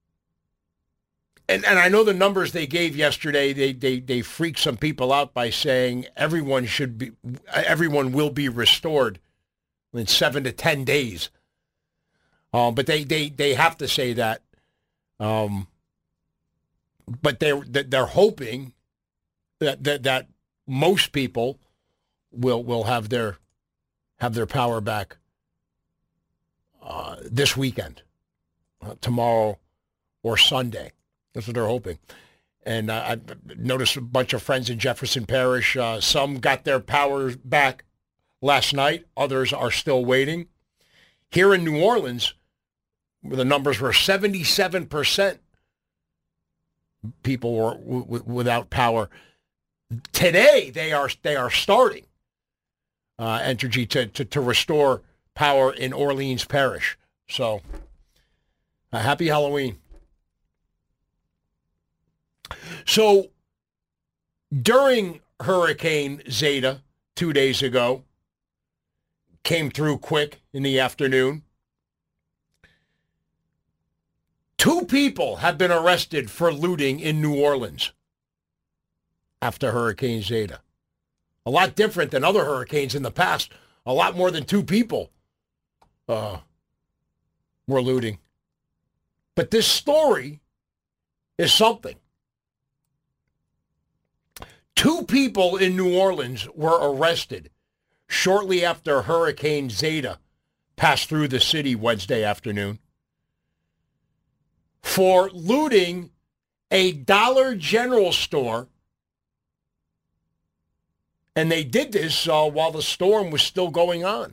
and, and I know the numbers they gave yesterday, they, they, they freaked some people out by saying everyone should be, everyone will be restored in seven to ten days. Um, but they, they, they have to say that. Um, but they're, they're hoping that, that, that most people will, will have their, have their power back uh, this weekend, uh, tomorrow or Sunday. That's what they're hoping. And uh, I've noticed a bunch of friends in Jefferson Parish. Uh, some got their power back last night. Others are still waiting. Here in New Orleans, the numbers were seventy-seven percent people were w- w- without power. Today, they are they are starting uh, Entergy to, to, to restore power in Orleans Parish. So, uh, happy Halloween. So, during Hurricane Zeta two days ago, came through quick in the afternoon, two people have been arrested for looting in New Orleans after Hurricane Zeta. A lot different than other hurricanes in the past. A lot more than two people uh, were looting. But this story is something. Two people in New Orleans were arrested shortly after Hurricane Zeta passed through the city Wednesday afternoon for looting a Dollar General store. And they did this uh, while the storm was still going on.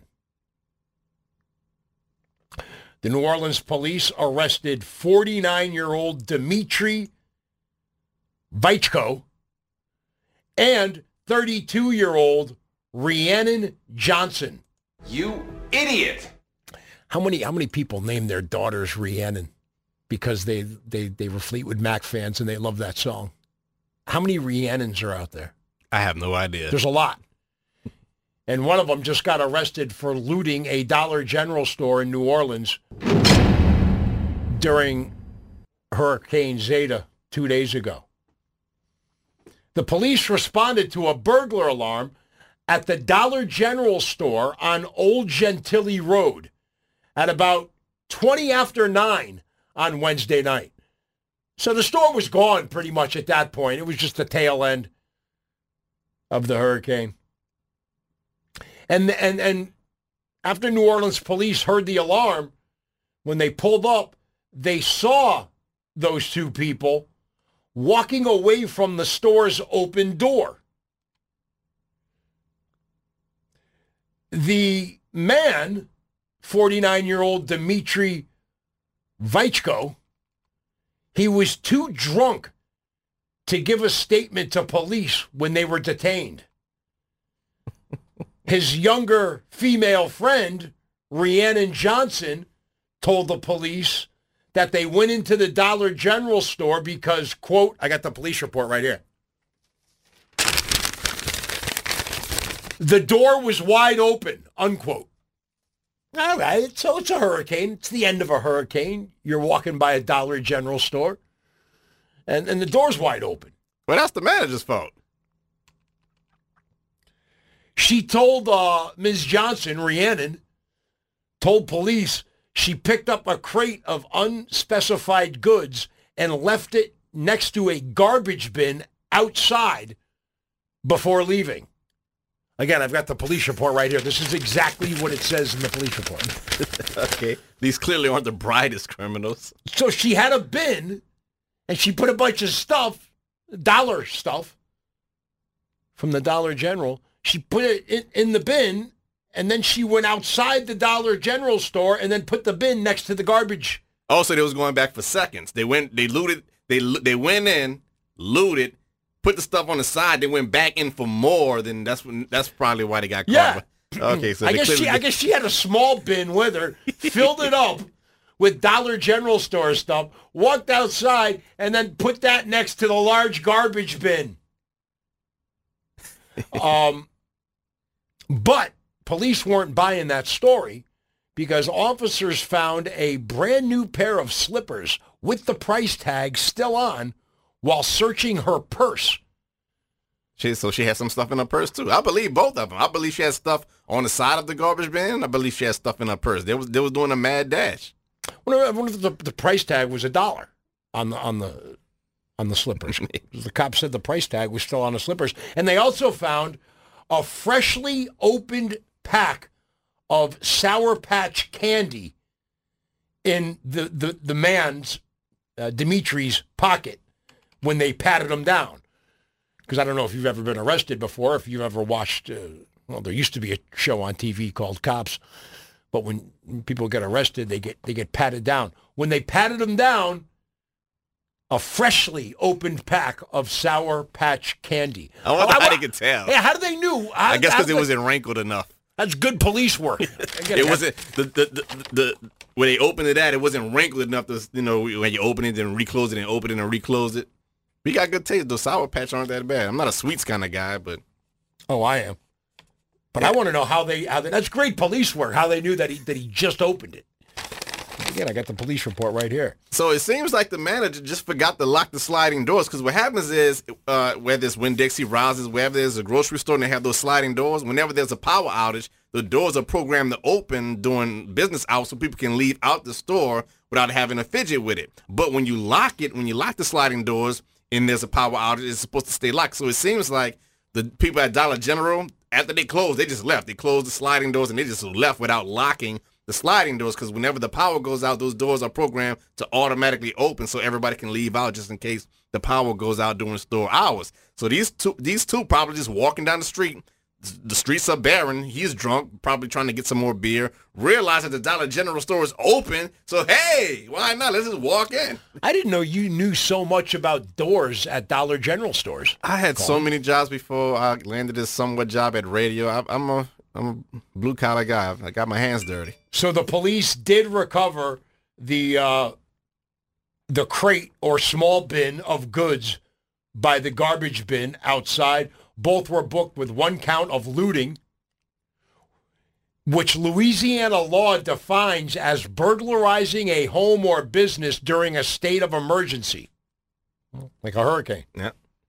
The New Orleans police arrested forty-nine-year-old Dimitri Vaichko and thirty-two-year-old Rhiannon Johnson. You idiot! How many how many people named their daughters Rhiannon because they, they, they were Fleetwood Mac fans and they love that song? How many Rhiannons are out there? I have no idea. There's a lot. And one of them just got arrested for looting a Dollar General store in New Orleans during Hurricane Zeta two days ago. The police responded to a burglar alarm at the Dollar General store on Old Gentilly Road at about twenty after nine on Wednesday night. So the store was gone pretty much at that point. It was just the tail end of the hurricane. And and and after New Orleans police heard the alarm, when they pulled up, they saw those two people walking away from the store's open door. The man, forty-nine-year-old Dmitry Vaichko, he was too drunk to give a statement to police when they were detained. His younger female friend, Rhiannon Johnson, told the police that they went into the Dollar General store because, quote, I got the police report right here. The door was wide open, unquote. All right, so it's a hurricane. It's the end of a hurricane. You're walking by a Dollar General store, and, and the door's wide open. Well, that's the manager's fault. She told uh, Miz Johnson, Rhiannon, told police she picked up a crate of unspecified goods and left it next to a garbage bin outside before leaving. Again, I've got the police report right here. This is exactly what it says in the police report. Okay. These clearly aren't the brightest criminals. So she had a bin, and she put a bunch of stuff, dollar stuff, from the Dollar General. She put it in, in the bin, and then she went outside the Dollar General store and then put the bin next to the garbage. Oh, so they was going back for seconds. They went, they looted, they they went in, looted, put the stuff on the side. They went back in for more. Then that's when that's probably why they got caught. Yeah. Okay, so I they guess she clearly- I guess she had a small bin with her, filled it up with Dollar General store stuff, walked outside, and then put that next to the large garbage bin. Um, but police weren't buying that story because officers found a brand new pair of slippers with the price tag still on while searching her purse. She, so she had some stuff in her purse too. I believe both of them. I believe she had stuff on the side of the garbage bin. I believe she had stuff in her purse. They was they was doing a mad dash. I wonder, I wonder if the, the price tag was a dollar on the on the on the slippers. The cop said the price tag was still on the slippers, and they also found a freshly opened pack of Sour Patch candy in the the the man's uh, Dimitri's pocket when they patted him down. Because I don't know if you've ever been arrested before, if you've ever watched, uh, well, there used to be a show on T V called Cops, but when people get arrested, they get they get patted down. When they patted him down, a freshly opened pack of Sour Patch candy. I wonder Oh, how I- they could tell. Yeah, how do they knew? How, I guess how because it they- wasn't wrinkled enough. That's good police work. Again, It wasn't the the, the the when they opened it at it wasn't wrinkled enough to, you know, when you open it and reclose it and open it and reclose it. We got good taste. Those Sour Patch aren't that bad. I'm not a sweets kind of guy, but Oh, I am. But I want to know how they, how they, that's great police work, how they knew that he that he just opened it. Again, I got the police report right here. So it seems like the manager just forgot to lock the sliding doors, because what happens is, uh, whether it's Winn-Dixie, Rouse's, wherever there's a grocery store and they have those sliding doors, whenever there's a power outage, the doors are programmed to open during business hours so people can leave out the store without having to fidget with it. But when you lock it, when you lock the sliding doors and there's a power outage, it's supposed to stay locked. So it seems like the people at Dollar General, after they closed, they just left. They closed the sliding doors and they just left without locking the sliding doors, because whenever the power goes out, those doors are programmed to automatically open so everybody can leave out just in case the power goes out during store hours. So these two these two probably just walking down the street. The streets are barren. He's drunk, probably trying to get some more beer. Realize that the Dollar General store is open. So, hey, why not? Let's just walk in. I didn't know you knew so much about doors at Dollar General stores. I had so many jobs before I landed this somewhat job at radio. I, I'm a I'm a blue collar guy. I got my hands dirty. So the police did recover the uh, the crate or small bin of goods by the garbage bin outside. Both were booked with one count of looting, which Louisiana law defines as burglarizing a home or business during a state of emergency, like a hurricane. Yeah.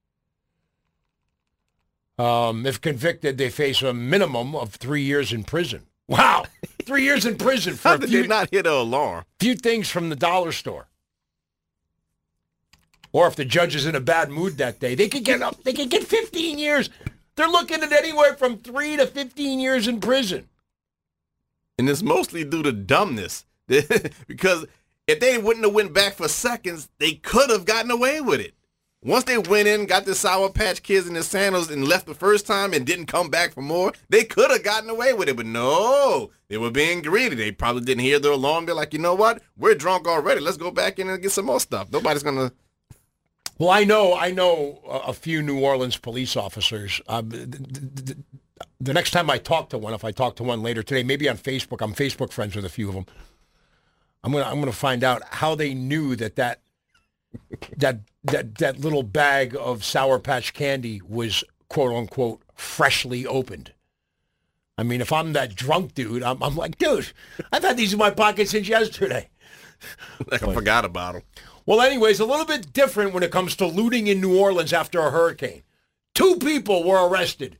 Um, if convicted, they face a minimum of three years in prison. Wow, three years in prison for How a did few, they not hit an alarm? few things from the dollar store. or if the judge is in a bad mood that day, they could get up. They could get fifteen years. They're looking at anywhere from three to fifteen years in prison. And it's mostly due to dumbness. Because if they wouldn't have went back for seconds, they could have gotten away with it. Once they went in, got the Sour Patch Kids in their sandals and left the first time and didn't come back for more, they could have gotten away with it. But no, they were being greedy. They probably didn't hear the alarm. They're like, you know what? We're drunk already. Let's go back in and get some more stuff. Nobody's going to... Well, I know I know a few New Orleans police officers. Uh, the, the, the next time I talk to one, if I talk to one later today, maybe on Facebook, I'm Facebook friends with a few of them. I'm gonna I'm gonna find out how they knew that that that that that little bag of Sour Patch candy was quote unquote freshly opened. I mean, if I'm that drunk dude, I'm I'm like, dude, I've had these in my pocket since yesterday. Like I forgot about them. Well, anyways, a little bit different when it comes to looting in New Orleans after a hurricane. Two people were arrested.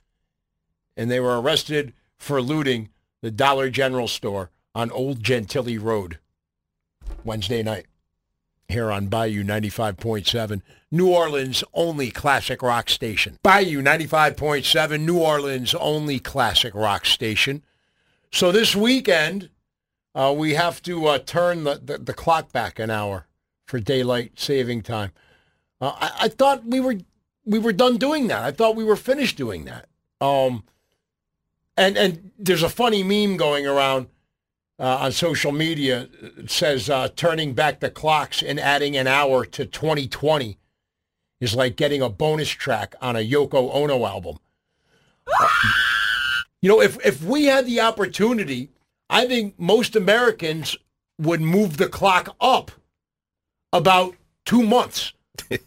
And they were arrested for looting the Dollar General store on Old Gentilly Road Wednesday night here on Bayou ninety-five point seven, New Orleans' only classic rock station. Bayou ninety-five point seven, New Orleans' only classic rock station. So this weekend, uh, we have to uh, turn the, the, the clock back an hour for daylight saving time. Uh, I, I thought we were we were done doing that. I thought we were finished doing that. Um, and and there's a funny meme going around uh, on social media. It says uh, turning back the clocks and adding an hour to twenty twenty is like getting a bonus track on a Yoko Ono album. Uh, you know, if if we had the opportunity, I think most Americans would move the clock up about two months. Yeah.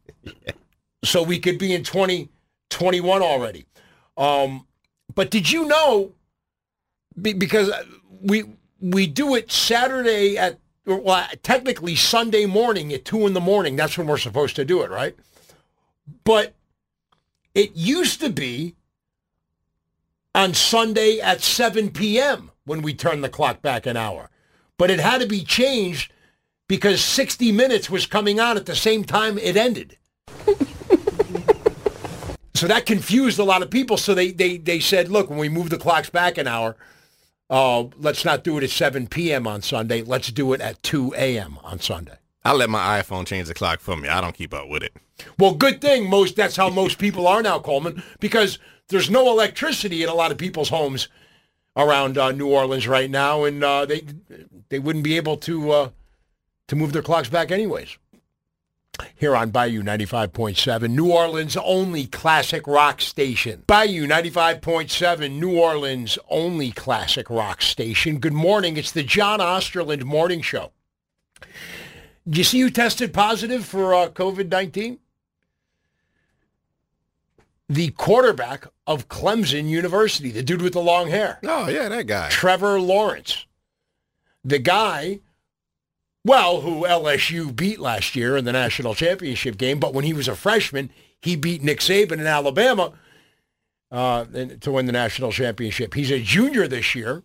So we could be in twenty twenty-one already. Um, but did you know, be, because we we do it Saturday at, well, technically Sunday morning at two in the morning. That's when we're supposed to do it, right? But it used to be on Sunday at seven p.m. when we turned the clock back an hour. But it had to be changed because sixty minutes was coming on at the same time it ended. So that confused a lot of people. So they, they, they said, look, when we move the clocks back an hour, uh, let's not do it at seven p.m. on Sunday. Let's do it at two a.m. on Sunday. I let my iPhone change the clock for me. I don't keep up with it. Well, good thing most that's how most people are now, Coleman, because there's no electricity in a lot of people's homes around uh, New Orleans right now, and uh, they they wouldn't be able to uh, to move their clocks back anyways. Here on Bayou ninety-five point seven, New Orleans' only classic rock station. Bayou ninety-five point seven, New Orleans' only classic rock station. Good morning. It's the John Osterland Morning Show. Did you see who tested positive for uh, covid nineteen? The quarterback of Clemson University, the dude with the long hair. Oh, yeah, that guy. Trevor Lawrence. The guy... Well, who L S U beat last year in the national championship game, but when he was a freshman, he beat Nick Saban in Alabama uh, to win the national championship. He's a junior this year,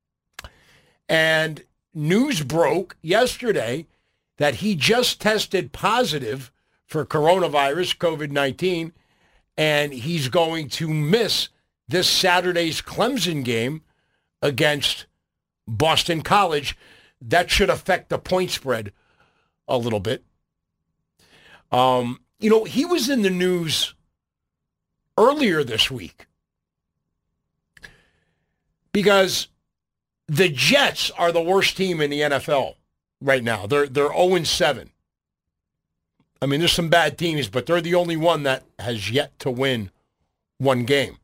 and news broke yesterday that he just tested positive for coronavirus, covid nineteen, and he's going to miss this Saturday's Clemson game against Boston College. That should affect the point spread a little bit. Um, you know, he was in the news earlier this week because the Jets are the worst team in the N F L right now. They're they're oh and seven. I mean, there's some bad teams, but they're the only one that has yet to win one game.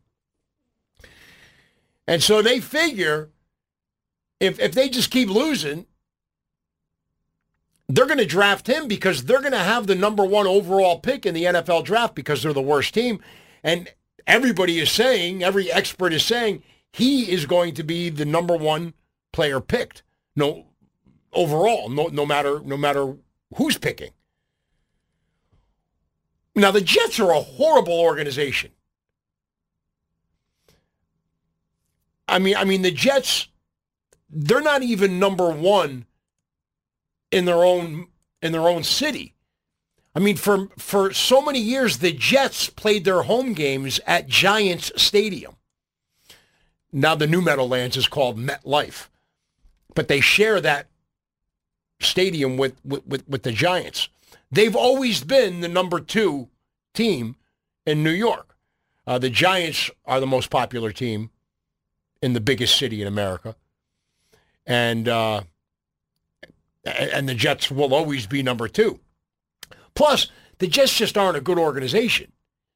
And so they figure If if they just keep losing, they're going to draft him because they're going to have the number one overall pick in the N F L draft because they're the worst team. And everybody is saying, every expert is saying, he is going to be the number one player picked. No, overall, no, no matter no matter who's picking. Now, the Jets are a horrible organization. I mean, I mean, the Jets, they're not even number one in their own in their own city. I mean, for for so many years, the Jets played their home games at Giants Stadium. Now the new Meadowlands is called MetLife. But they share that stadium with, with, with, with the Giants. They've always been the number two team in New York. Uh, the Giants are the most popular team in the biggest city in America. And uh, and the Jets will always be number two. Plus, the Jets just aren't a good organization.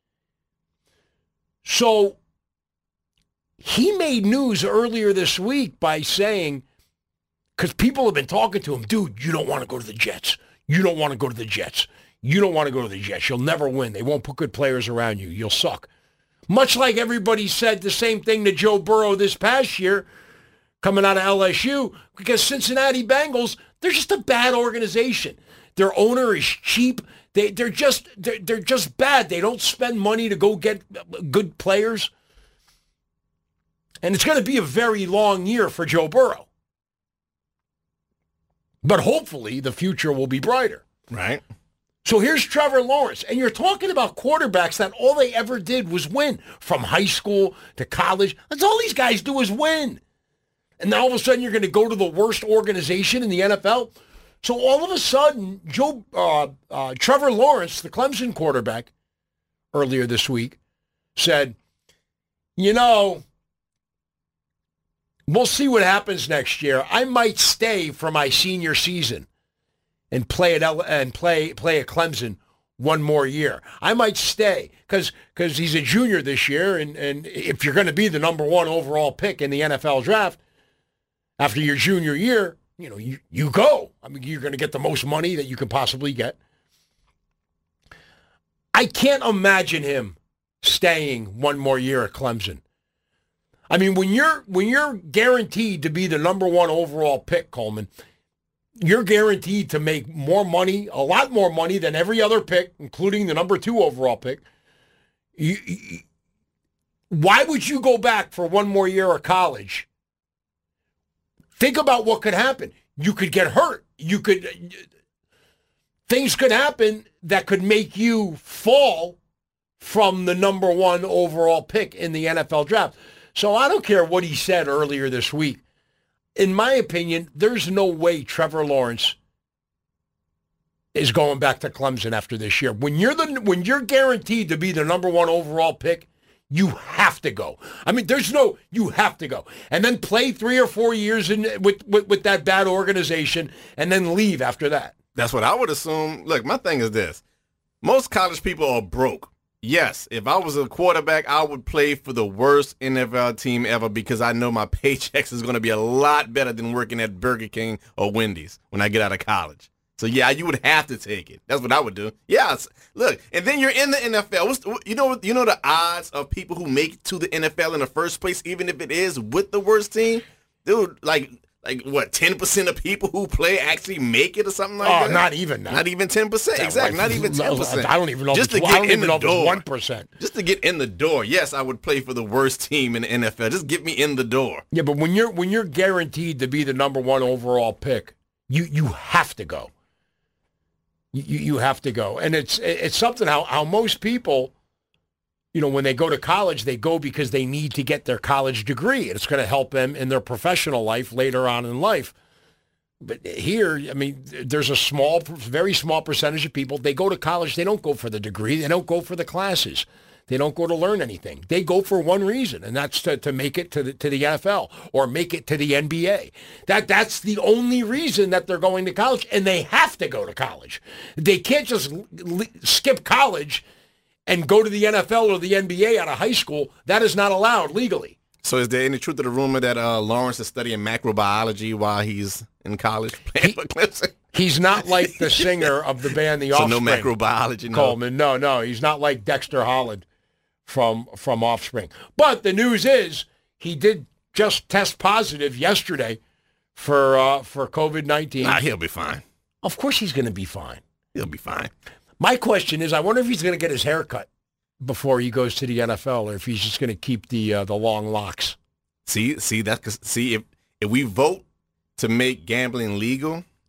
So he made news earlier this week by saying, because people have been talking to him, dude, you don't want to go to the Jets. You don't want to go to the Jets. You don't want to go to the Jets. You'll never win. They won't put good players around you. You'll suck. Much like everybody said the same thing to Joe Burrow this past year, coming out of L S U, because Cincinnati Bengals, they're just a bad organization. Their owner is cheap. They, they're just they're, they're just bad. They don't spend money to go get good players. And it's going to be a very long year for Joe Burrow. But hopefully the future will be brighter. Right. So here's Trevor Lawrence. And you're talking about quarterbacks that all they ever did was win. From high school to college. That's all these guys do is win. And now all of a sudden you're going to go to the worst organization in the N F L. So all of a sudden, Joe, uh, uh, Trevor Lawrence, the Clemson quarterback, earlier this week, said, you know, we'll see what happens next year. I might stay for my senior season and play at L- and play play at Clemson one more year. I might stay because because he's a junior this year, and, and if you're going to be the number one overall pick in the N F L draft after your junior year, you know, you, you go. I mean, you're going to get the most money that you can possibly get. I can't imagine him staying one more year at Clemson. I mean, when you're when you're guaranteed to be the number one overall pick, Coleman, you're guaranteed to make more money, a lot more money than every other pick, including the number two overall pick. You, you, why would you go back for one more year of college? Think about what could happen. You could get hurt. You could, things could happen that could make you fall from the number one overall pick in the N F L draft. So I don't care what he said earlier this week. In my opinion, there's no way Trevor Lawrence is going back to Clemson after this year. When you're the when you're guaranteed to be the number one overall pick, you have to go. I mean, there's no, you have to go. And then play three or four years in with, with, with that bad organization and then leave after that. That's what I would assume. Look, my thing is this. Most college people are broke. Yes, if I was a quarterback, I would play for the worst N F L team ever because I know my paychecks is going to be a lot better than working at Burger King or Wendy's when I get out of college. So, yeah, you would have to take it. That's what I would do. Yeah, look, and then you're in the N F L. What's, you know you know the odds of people who make it to the N F L in the first place, even if it is with the worst team? Dude, like, like what, ten percent of people who play actually make it or something like oh, that? Oh, not even that. Not even ten percent. Exactly, not even ten percent. I don't even know Just if to it's, get I don't in even the know if door. it's one percent. Just to get in the door. Yes, I would play for the worst team in the N F L. Just get me in the door. Yeah, but when you're when you're guaranteed to be the number one overall pick, you you have to go. You you have to go. And it's it's something how, how most people, you know, when they go to college, they go because they need to get their college degree. And it's going to help them in their professional life later on in life. But here, I mean, there's a small, very small percentage of people, they go to college, they don't go for the degree, they don't go for the classes. They don't go to learn anything. They go for one reason, and that's to, to make it to the to the N F L or make it to the N B A. That that's the only reason that they're going to college, and they have to go to college. They can't just l- skip college and go to the N F L or the N B A out of high school. That is not allowed legally. So is there any truth to the rumor that uh, Lawrence is studying macrobiology while he's in college playing for Clemson? He's not like the singer of the band The Offspring. So no macrobiology, no. Coleman. No, no. He's not like Dexter Holland from from Offspring. But the news is he did just test positive yesterday for uh, for COVID nineteen. Nah, he'll be fine. Of course he's going to be fine. He'll be fine. My question is, I wonder if he's going to get his hair cut before he goes to the N F L, or if he's just going to keep the uh, the long locks. See, see that? See, if if we vote to make gambling legal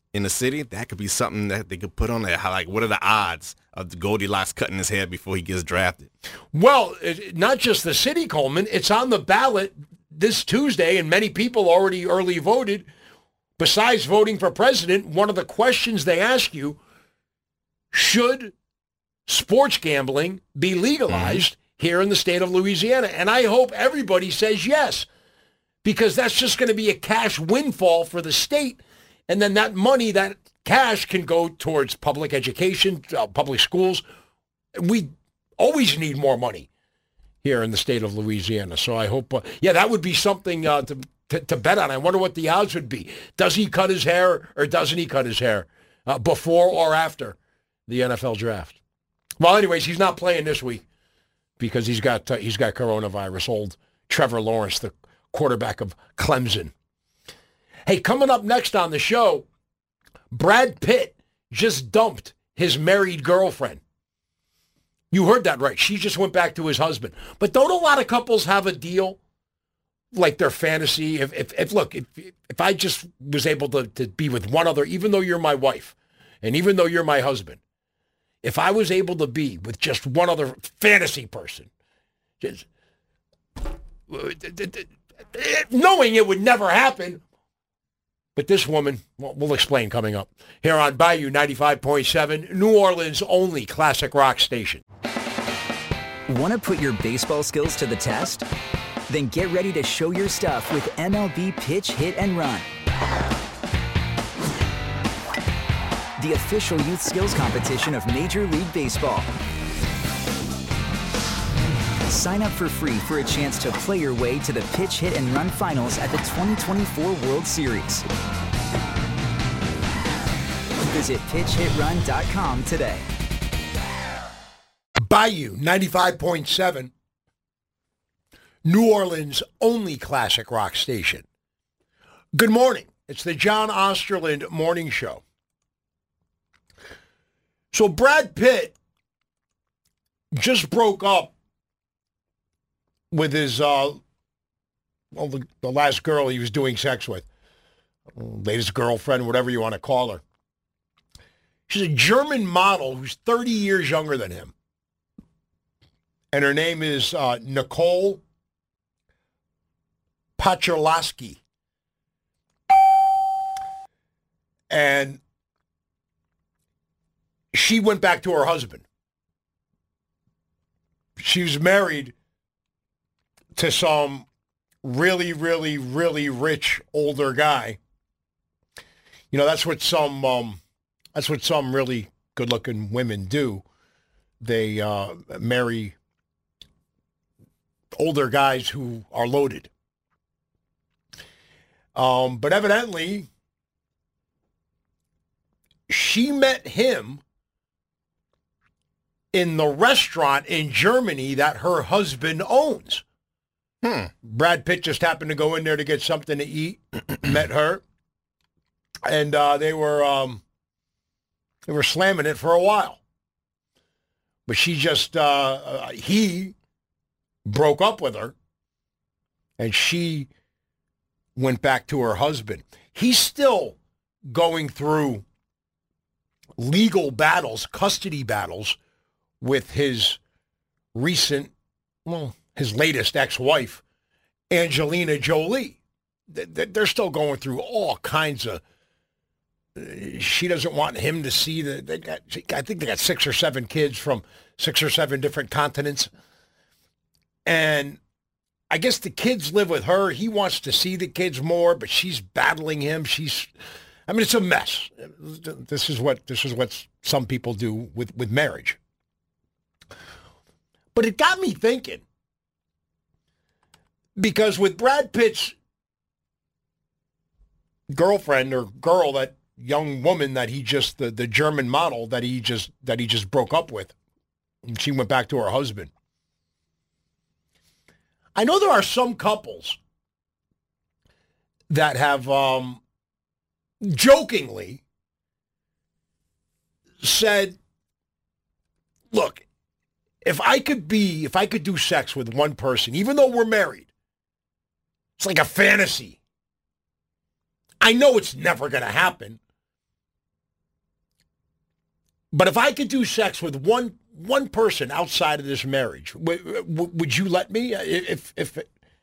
in the city, that could be something that they could put on there. How, like, what are the odds of the Goldilocks cutting his hair before he gets drafted? Well, it, not just the city, Coleman. It's on the ballot this Tuesday, and many people already early voted. Besides voting for president, one of the questions they ask you, should sports gambling be legalized mm-hmm. here in the state of Louisiana? And I hope everybody says yes, because that's just going to be a cash windfall for the state. And then that money, that cash can go towards public education, uh, public schools. We always need more money here in the state of Louisiana. So I hope, uh, yeah, that would be something uh, to, to to bet on. I wonder what the odds would be. Does he cut his hair or doesn't he cut his hair uh, before or after the N F L draft? Well, anyways, he's not playing this week because he's got uh, he's got coronavirus. Old Trevor Lawrence, the quarterback of Clemson. Hey, coming up next on the show, Brad Pitt just dumped his married girlfriend. You heard that right. She just went back to his husband. But don't a lot of couples have a deal, like their fantasy? If, if, if look, if if I just was able to, to be with one other, even though you're my wife, and even though you're my husband, if I was able to be with just one other fantasy person, just knowing it would never happen. But this woman, we'll explain coming up here on Bayou ninety-five point seven, New Orleans' only classic rock station. Want to put your baseball skills to the test? Then get ready to show your stuff with M L B Pitch, Hit, and Run. The official youth skills competition of Major League Baseball. Sign up for free for a chance to play your way to the Pitch, Hit, and Run finals at the twenty twenty-four World Series. Visit pitch hit run dot com today. Bayou ninety-five point seven, New Orleans' only classic rock station. Good morning. It's the John Osterland Morning Show. So Brad Pitt just broke up with his, uh, well, the, the last girl he was doing sex with, latest girlfriend, whatever you want to call her. She's a German model who's thirty years younger than him. And her name is uh, Nicole Pachorlowski. And she went back to her husband. She was married to some really, really, really rich older guy. You know, that's what some um, that's what some really good-looking women do. They uh, marry older guys who are loaded. Um, but evidently, she met him in the restaurant in Germany that her husband owns. Hmm. Brad Pitt just happened to go in there to get something to eat, met her, and uh, they were um, they were slamming it for a while. But she just, uh, uh, he broke up with her, and she went back to her husband. He's still going through legal battles, custody battles, with his recent, well, his latest ex-wife, Angelina Jolie. They're still going through all kinds of, she doesn't want him to see that they got, I think they got six or seven kids from six or seven different continents. And I guess the kids live with her. He wants to see the kids more, but she's battling him. She's, I mean, it's a mess. This is what, this is what some people do with, with marriage. But it got me thinking, because with Brad Pitt's girlfriend or girl, that young woman that he just, the, the German model that he just, that he just broke up with, and she went back to her husband. I know there are some couples that have um, jokingly said, look, if I could be, if I could do sex with one person, even though we're married, it's like a fantasy. I know it's never going to happen, But if I could do sex with one one person outside of this marriage, w- w- would you let me? If if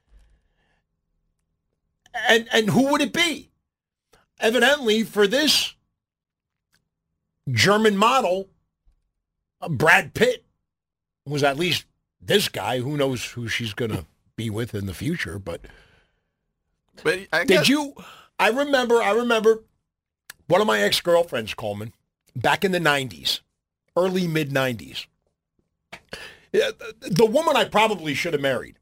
and and who would it be? Evidently, for this German model, uh, Brad Pitt was at least this guy. Who knows who she's going to be with in the future? But, but I guess- did you? I remember. I remember one of my ex-girlfriends, Coleman, back in the nineties, early mid nineties. The woman I probably should have married.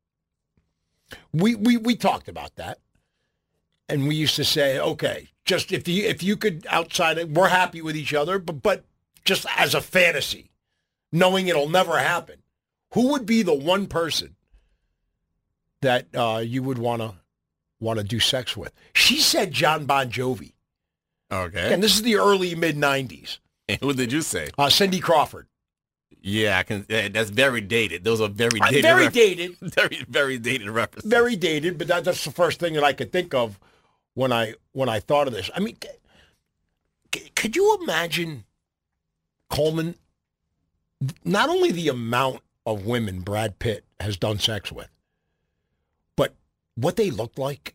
We we we talked about that. And we used to say, okay, just if you if you could outside it, we're happy with each other, but but just as a fantasy, knowing it'll never happen, who would be the one person that uh, you would want to want to do sex with? She said John Bon Jovi. Okay. And this is the early mid nineties. And who did you say? Uh, Cindy Crawford. Yeah, I can. Yeah, that's very dated. Those are very Uh, dated. very ref- dated. Very very dated references. Very dated, but that, that's the first thing that I could think of when I when I thought of this. I mean, c- c- could you imagine, Coleman, not only the amount of women Brad Pitt has done sex with, but what they look like?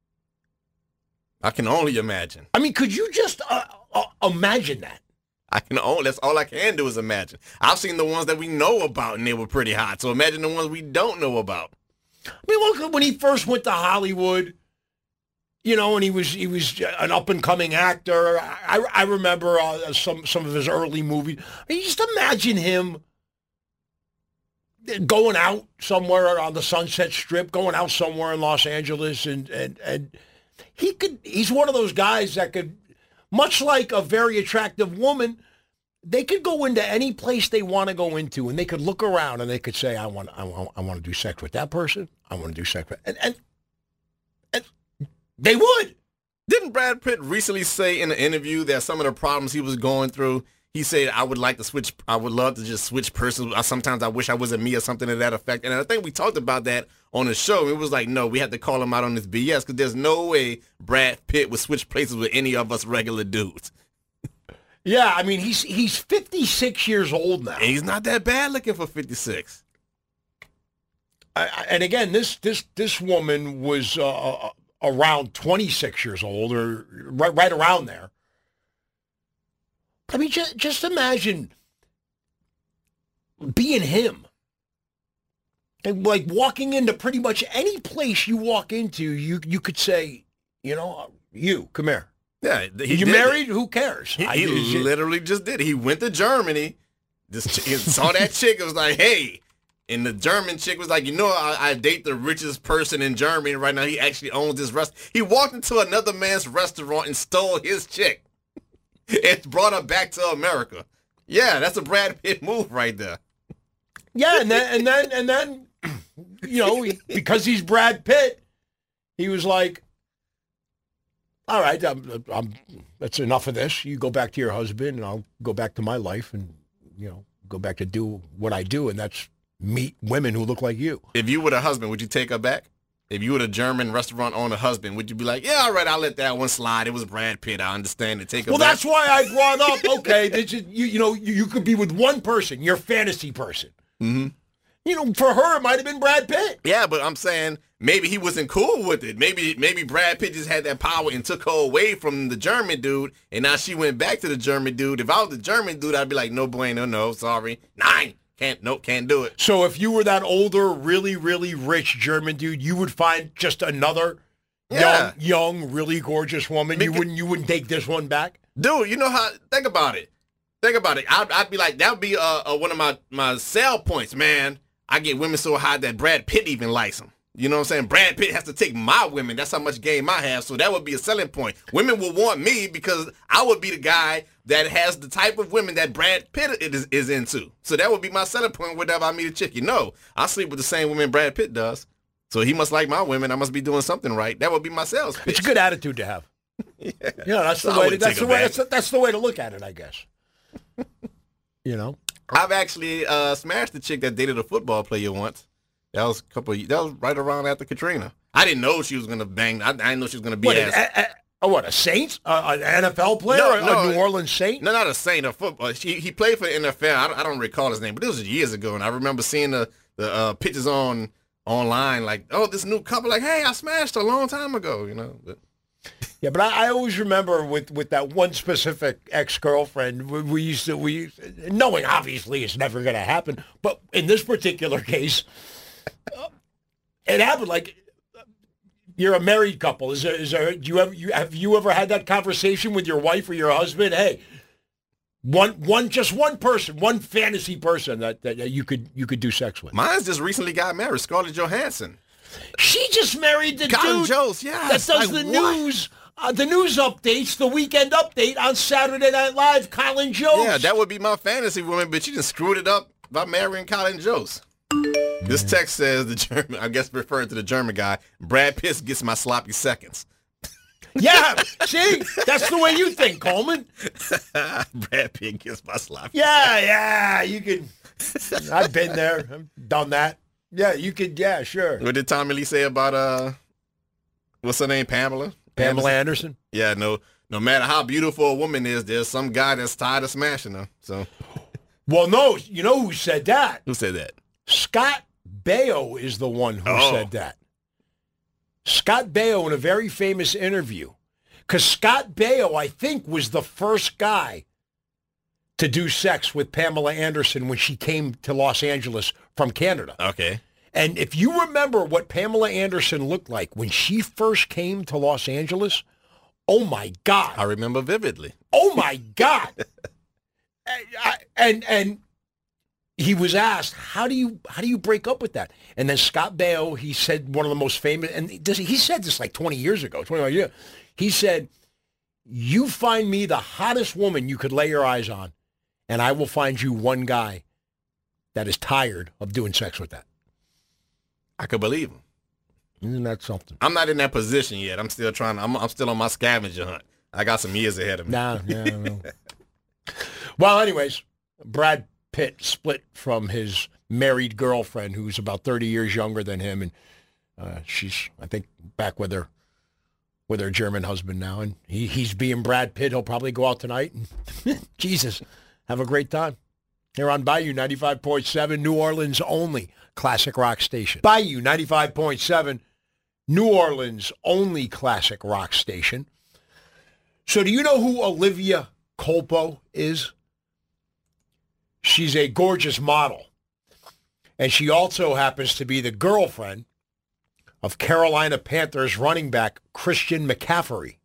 I can only imagine. I mean, could you just uh, uh, imagine that? I can only, that's all I can do is imagine. I've seen the ones that we know about, and they were pretty hot. So imagine the ones we don't know about. I mean, look, when he first went to Hollywood, you know, and he was he was an up and coming actor. I I remember uh, some some of his early movies. I mean, just imagine him going out somewhere on the Sunset Strip, going out somewhere in Los Angeles, and and and he could. He's one of those guys that could, much like a very attractive woman, they could go into any place they want to go into, and they could look around and they could say, "I want, I want, I want to do sex with that person. I want to do sex with," and and and they would. Didn't Brad Pitt recently say in an interview that some of the problems he was going through, he said, "I would like to switch. I would love to just switch persons. Sometimes I wish I wasn't me," or something to that effect. And I think we talked about that on the show. It was like, no, we had to call him out on this B S because there's no way Brad Pitt would switch places with any of us regular dudes. Yeah, I mean, he's he's fifty-six years old now. And he's not that bad looking for fifty-six. I, I, and again, this this this woman was uh, around twenty-six years old, or right, right around there. I mean, just, just imagine being him. And like walking into pretty much any place you walk into, you you could say, you know, you, come here. Yeah, he you did married? it. Who cares? He, I, he I, literally just did it. He went to Germany. This chick, saw that chick. It was like, hey. And the German chick was like, you know, I, I date the richest person in Germany right now. He actually owns this restaurant. He walked into another man's restaurant and stole his chick and brought her back to America. Yeah, that's a Brad Pitt move right there. Yeah, and then and then and then you know, he, because he's Brad Pitt, he was like, all right, I'm, I'm, that's enough of this. You go back to your husband, and I'll go back to my life, and you know, go back to do what I do, and that's meet women who look like you. If you were the husband, would you take her back? If you were the German restaurant owner husband, would you be like, yeah, all right, I'll let that one slide. It was Brad Pitt. I understand it. Take her well, back. that's why I brought up, okay, this is, you, you know, you, you could be with one person, your fantasy person. Mm-hmm. You know, for her, it might have been Brad Pitt. Yeah, but I'm saying maybe he wasn't cool with it. Maybe maybe Brad Pitt just had that power and took her away from the German dude, and now she went back to the German dude. If I was the German dude, I'd be like, no bueno, no, sorry. Nine. Can't, nope, can't do it. So if you were that older, really, really rich German dude, you would find just another Yeah. young, young, really gorgeous woman. You wouldn't, you wouldn't take this one back? Dude, you know how, think about it. Think about it. I'd, I'd be like, that would be uh, uh, one of my, my sell points, man. I get women so high that Brad Pitt even likes them. You know what I'm saying? Brad Pitt has to take my women. That's how much game I have. So that would be a selling point. Women will want me because I would be the guy that has the type of women that Brad Pitt is, is into. So that would be my selling point whenever I meet a chick. You know, I sleep with the same women Brad Pitt does. So he must like my women. I must be doing something right. That would be my sales pitch. It's a good attitude to have. yeah. You know, that's So the I way. To, wouldn't that's take the her way. back. That's, that's the way to look at it, I guess. You know, I've actually uh, smashed the chick that dated a football player once. That was a couple. Of, that was right around after Katrina. I didn't know she was gonna bang. I, I didn't know she was gonna be what, ass. at, Oh, what, a Saint? Uh, an N F L player? No, a, no, a New Orleans Saint? No, not a Saint. A football. He, he played for the N F L. I don't, I don't recall his name, but it was years ago, and I remember seeing the the uh, pictures on online, like, oh, this new couple, like, hey, I smashed a long time ago, you know. But. Yeah, but I, I always remember with, with that one specific ex-girlfriend, we, we used to, we knowing obviously it's never going to happen, but in this particular case, uh, it happened. Like, you're a married couple. Is there, is there, do you ever, you, have you ever had that conversation with your wife or your husband? Hey, one, one, just one person, one fantasy person that, that you could, you could do sex with. Mine's just recently got married, Scarlett Johansson. She just married the Colin dude Jost, yes. that does Like, the what? news, uh, the news updates, the weekend update on Saturday Night Live. Colin Jost. Yeah, that would be my fantasy woman, but you just screwed it up by marrying Colin Jost. This text says the German, I guess referring to the German guy, Brad Pitt gets my sloppy seconds. Yeah, see, that's the way you think, Coleman. Brad Pitt gets my sloppy. Yeah, yeah, you could. I've been there, I've done that. Yeah, you could. Yeah, sure. What did Tommy Lee say about uh, what's her name, Pamela? Pamela Anderson. Anderson? Yeah, no, no matter how beautiful a woman is, there's some guy that's tired of smashing her. So, well, no, you know who said that? Who said that? Scott Baio is the one who oh. said that. Scott Baio in a very famous interview, because Scott Baio, I think, was the first guy to do sex with Pamela Anderson when she came to Los Angeles from Canada. Okay. And if you remember what Pamela Anderson looked like when she first came to Los Angeles, oh my God. I remember vividly. Oh my God. and, and and he was asked, how do you how do you break up with that? And then Scott Baio, he said one of the most famous, and he said this like twenty years ago, twenty-one years. He said, you find me the hottest woman you could lay your eyes on, and I will find you one guy that is tired of doing sex with that. I could believe him. Isn't that something? I'm not in that position yet. I'm still trying. I'm, I'm still on my scavenger hunt. I got some years ahead of me. Nah, yeah, I know. Well, anyways, Brad Pitt split from his married girlfriend, who's about thirty years younger than him, and uh, she's, I think, back with her with her German husband now, and he, he's being Brad Pitt. He'll probably go out tonight and Jesus, have a great time. Here on Bayou ninety-five point seven, New Orleans' only classic rock station. Bayou ninety-five point seven, New Orleans' only classic rock station. So do you know who Olivia Culpo is? She's a gorgeous model. And she also happens to be the girlfriend of Carolina Panthers running back Christian McCaffrey.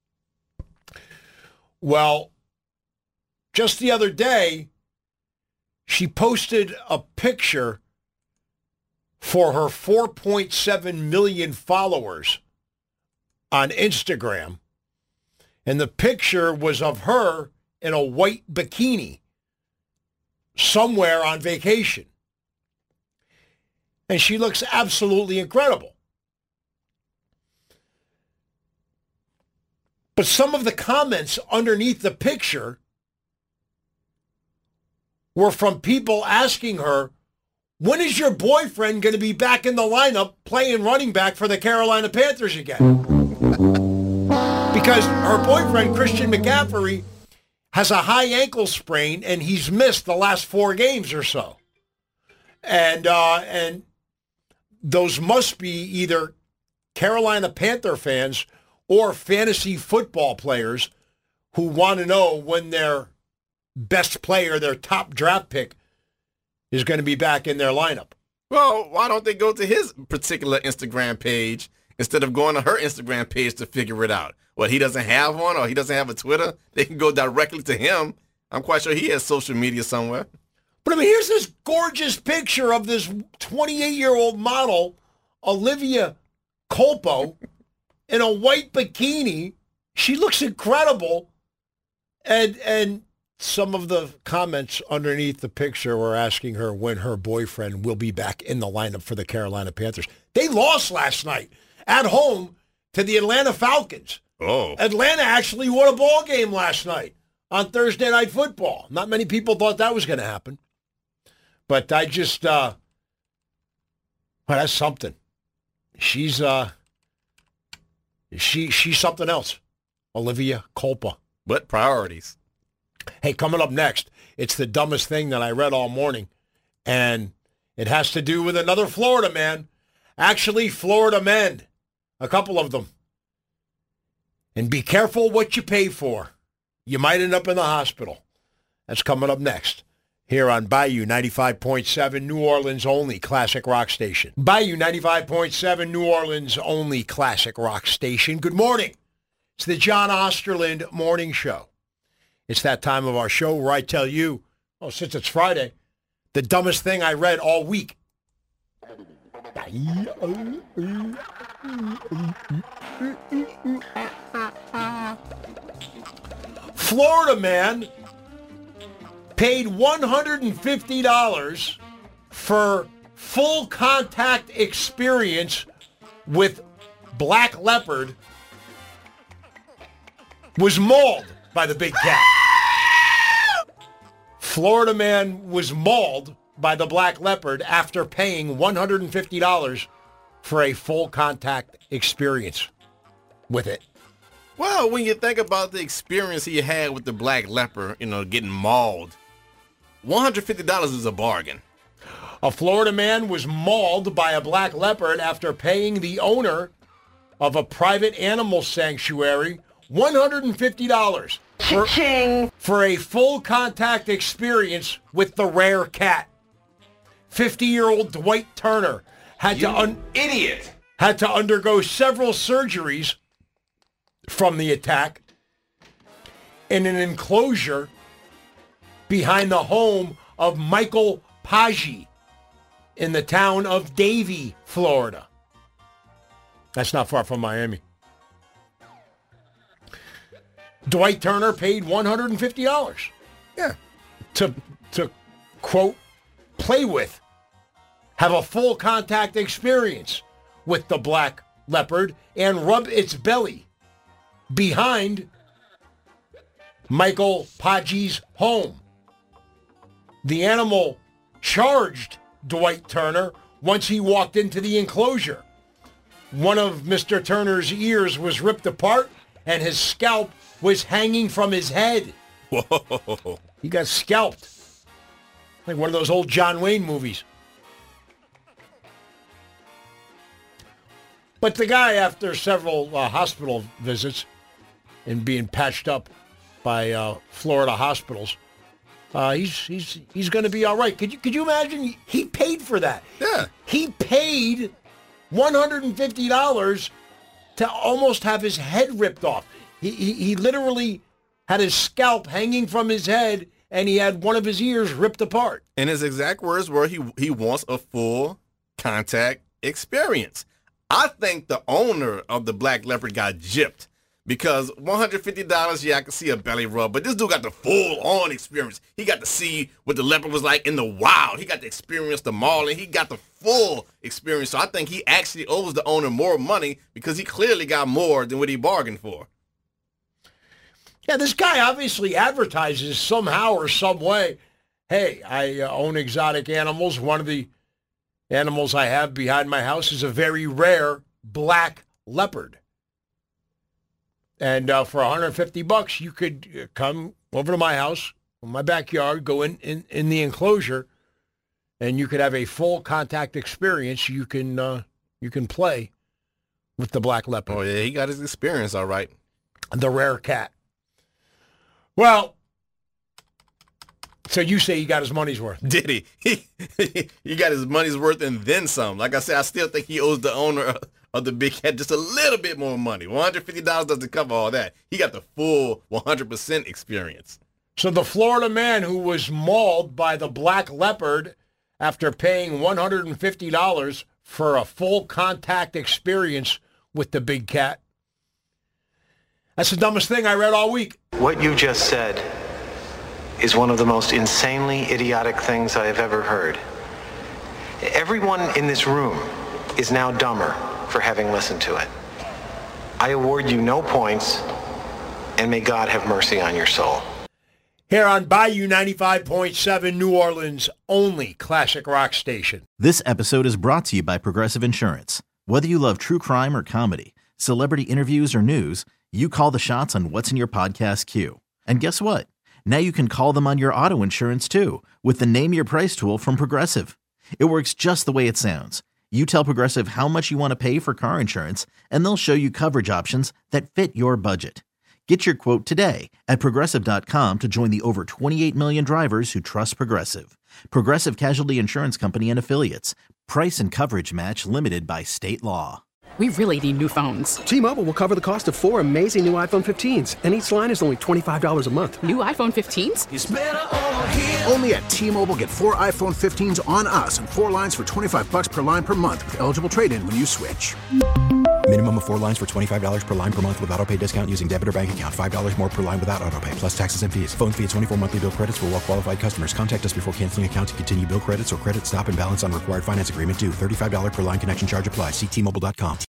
Well, just the other day, she posted a picture for her four point seven million followers on Instagram. And the picture was of her in a white bikini somewhere on vacation. And she looks absolutely incredible. But some of the comments underneath the picture were from people asking her, when is your boyfriend going to be back in the lineup playing running back for the Carolina Panthers again? Because her boyfriend, Christian McCaffrey, has a high ankle sprain, and he's missed the last four games or so. And uh, and those must be either Carolina Panther fans or fantasy football players who want to know when their best player, their top draft pick, is going to be back in their lineup. Well, why don't they go to his particular Instagram page instead of going to her Instagram page to figure it out? Well, he doesn't have one or he doesn't have a Twitter. They can go directly to him. I'm quite sure he has social media somewhere. But I mean, here's this gorgeous picture of this twenty-eight-year-old model, Olivia Culpo, in a white bikini. She looks incredible. And and some of the comments underneath the picture were asking her when her boyfriend will be back in the lineup for the Carolina Panthers. They lost last night at home to the Atlanta Falcons. Oh. Atlanta actually won a ball game last night on Thursday Night Football. Not many people thought that was going to happen. But I just, uh, well, that's something. She's, uh, she, she's something else. Olivia Culpa. But priorities. Hey, coming up next, it's the dumbest thing that I read all morning, and it has to do with another Florida man. Actually, Florida men, a couple of them. And be careful what you pay for. You might end up in the hospital. That's coming up next here on Bayou ninety-five point seven, New Orleans' only classic rock station. Bayou ninety-five point seven, New Orleans' only classic rock station. Good morning. It's the John Osterland Morning Show. It's that time of our show where I tell you, oh, since it's Friday, the dumbest thing I read all week. Florida man paid one hundred fifty dollars for full contact experience with black leopard, was mauled by the big cat. Florida man was mauled by the black leopard after paying one hundred fifty dollars for a full contact experience with it. Well, when you think about the experience he had with the black leopard, you know, getting mauled, one hundred fifty dollars is a bargain. A Florida man was mauled by a black leopard after paying the owner of a private animal sanctuary one hundred fifty dollars for, for a full contact experience with the rare cat. fifty-year-old Dwight Turner had you to un- idiot had to undergo several surgeries from the attack in an enclosure behind the home of Michael Paggi in the town of Davie, Florida. That's not far from Miami. Dwight Turner paid one hundred fifty dollars. Yeah. To, to quote, play with, have a full contact experience with the black leopard and rub its belly behind Michael Paggi's home. The animal charged Dwight Turner once he walked into the enclosure. One of Mister Turner's ears was ripped apart and his scalp was hanging from his head. Whoa. He got scalped. Like one of those old John Wayne movies. But the guy, after several uh, hospital visits and being patched up by uh, Florida hospitals, uh, he's he's he's going to be all right. Could you could you imagine? He paid for that. Yeah. He paid one hundred fifty dollars to almost have his head ripped off. He, he he literally had his scalp hanging from his head, and he had one of his ears ripped apart. And his exact words were he he wants a full contact experience. I think the owner of the black leopard got gypped because one hundred fifty dollars, yeah, I can see a belly rub, but this dude got the full-on experience. He got to see what the leopard was like in the wild. He got to experience the mauling. He got the full experience. So I think he actually owes the owner more money because he clearly got more than what he bargained for. Yeah, this guy obviously advertises somehow or some way, hey, I uh, own exotic animals. One of the animals I have behind my house is a very rare black leopard. And uh, for one hundred fifty bucks, you could come over to my house, in my backyard, go in, in, in the enclosure, and you could have a full contact experience. You can uh, you can play with the black leopard. Oh, yeah, he got his experience all right. The rare cat. Well, so you say he got his money's worth. Did he? He, he got his money's worth and then some. Like I said, I still think he owes the owner of the big cat just a little bit more money. one hundred fifty dollars doesn't cover all that. He got the full one hundred percent experience. So the Florida man who was mauled by the black leopard after paying one hundred fifty dollars for a full contact experience with the big cat. That's the dumbest thing I read all week. What you just said is one of the most insanely idiotic things I have ever heard. Everyone in this room is now dumber for having listened to it. I award you no points, and may God have mercy on your soul. Here on Bayou ninety-five point seven, New Orleans' only classic rock station. This episode is brought to you by Progressive Insurance. Whether you love true crime or comedy, celebrity interviews or news, you call the shots on what's in your podcast queue. And guess what? Now you can call them on your auto insurance too with the Name Your Price tool from Progressive. It works just the way it sounds. You tell Progressive how much you want to pay for car insurance, and they'll show you coverage options that fit your budget. Get your quote today at Progressive dot com to join the over twenty-eight million drivers who trust Progressive. Progressive Casualty Insurance Company and Affiliates. Price and coverage match limited by state law. We really need new phones. T-Mobile will cover the cost of four amazing new iPhone fifteens, and each line is only twenty-five dollars a month. New iPhone fifteens? It's better over here. Only at T-Mobile, get four iPhone fifteens on us and four lines for twenty-five bucks per line per month with eligible trade-in when you switch. Minimum of four lines for twenty-five dollars per line per month with autopay discount using debit or bank account. five dollars more per line without autopay, plus taxes and fees. Phone fee at twenty-four monthly bill credits for well-qualified customers. Contact us before canceling account to continue bill credits or credit stop and balance on required finance agreement due. thirty-five dollars per line connection charge applies. See T Mobile dot com.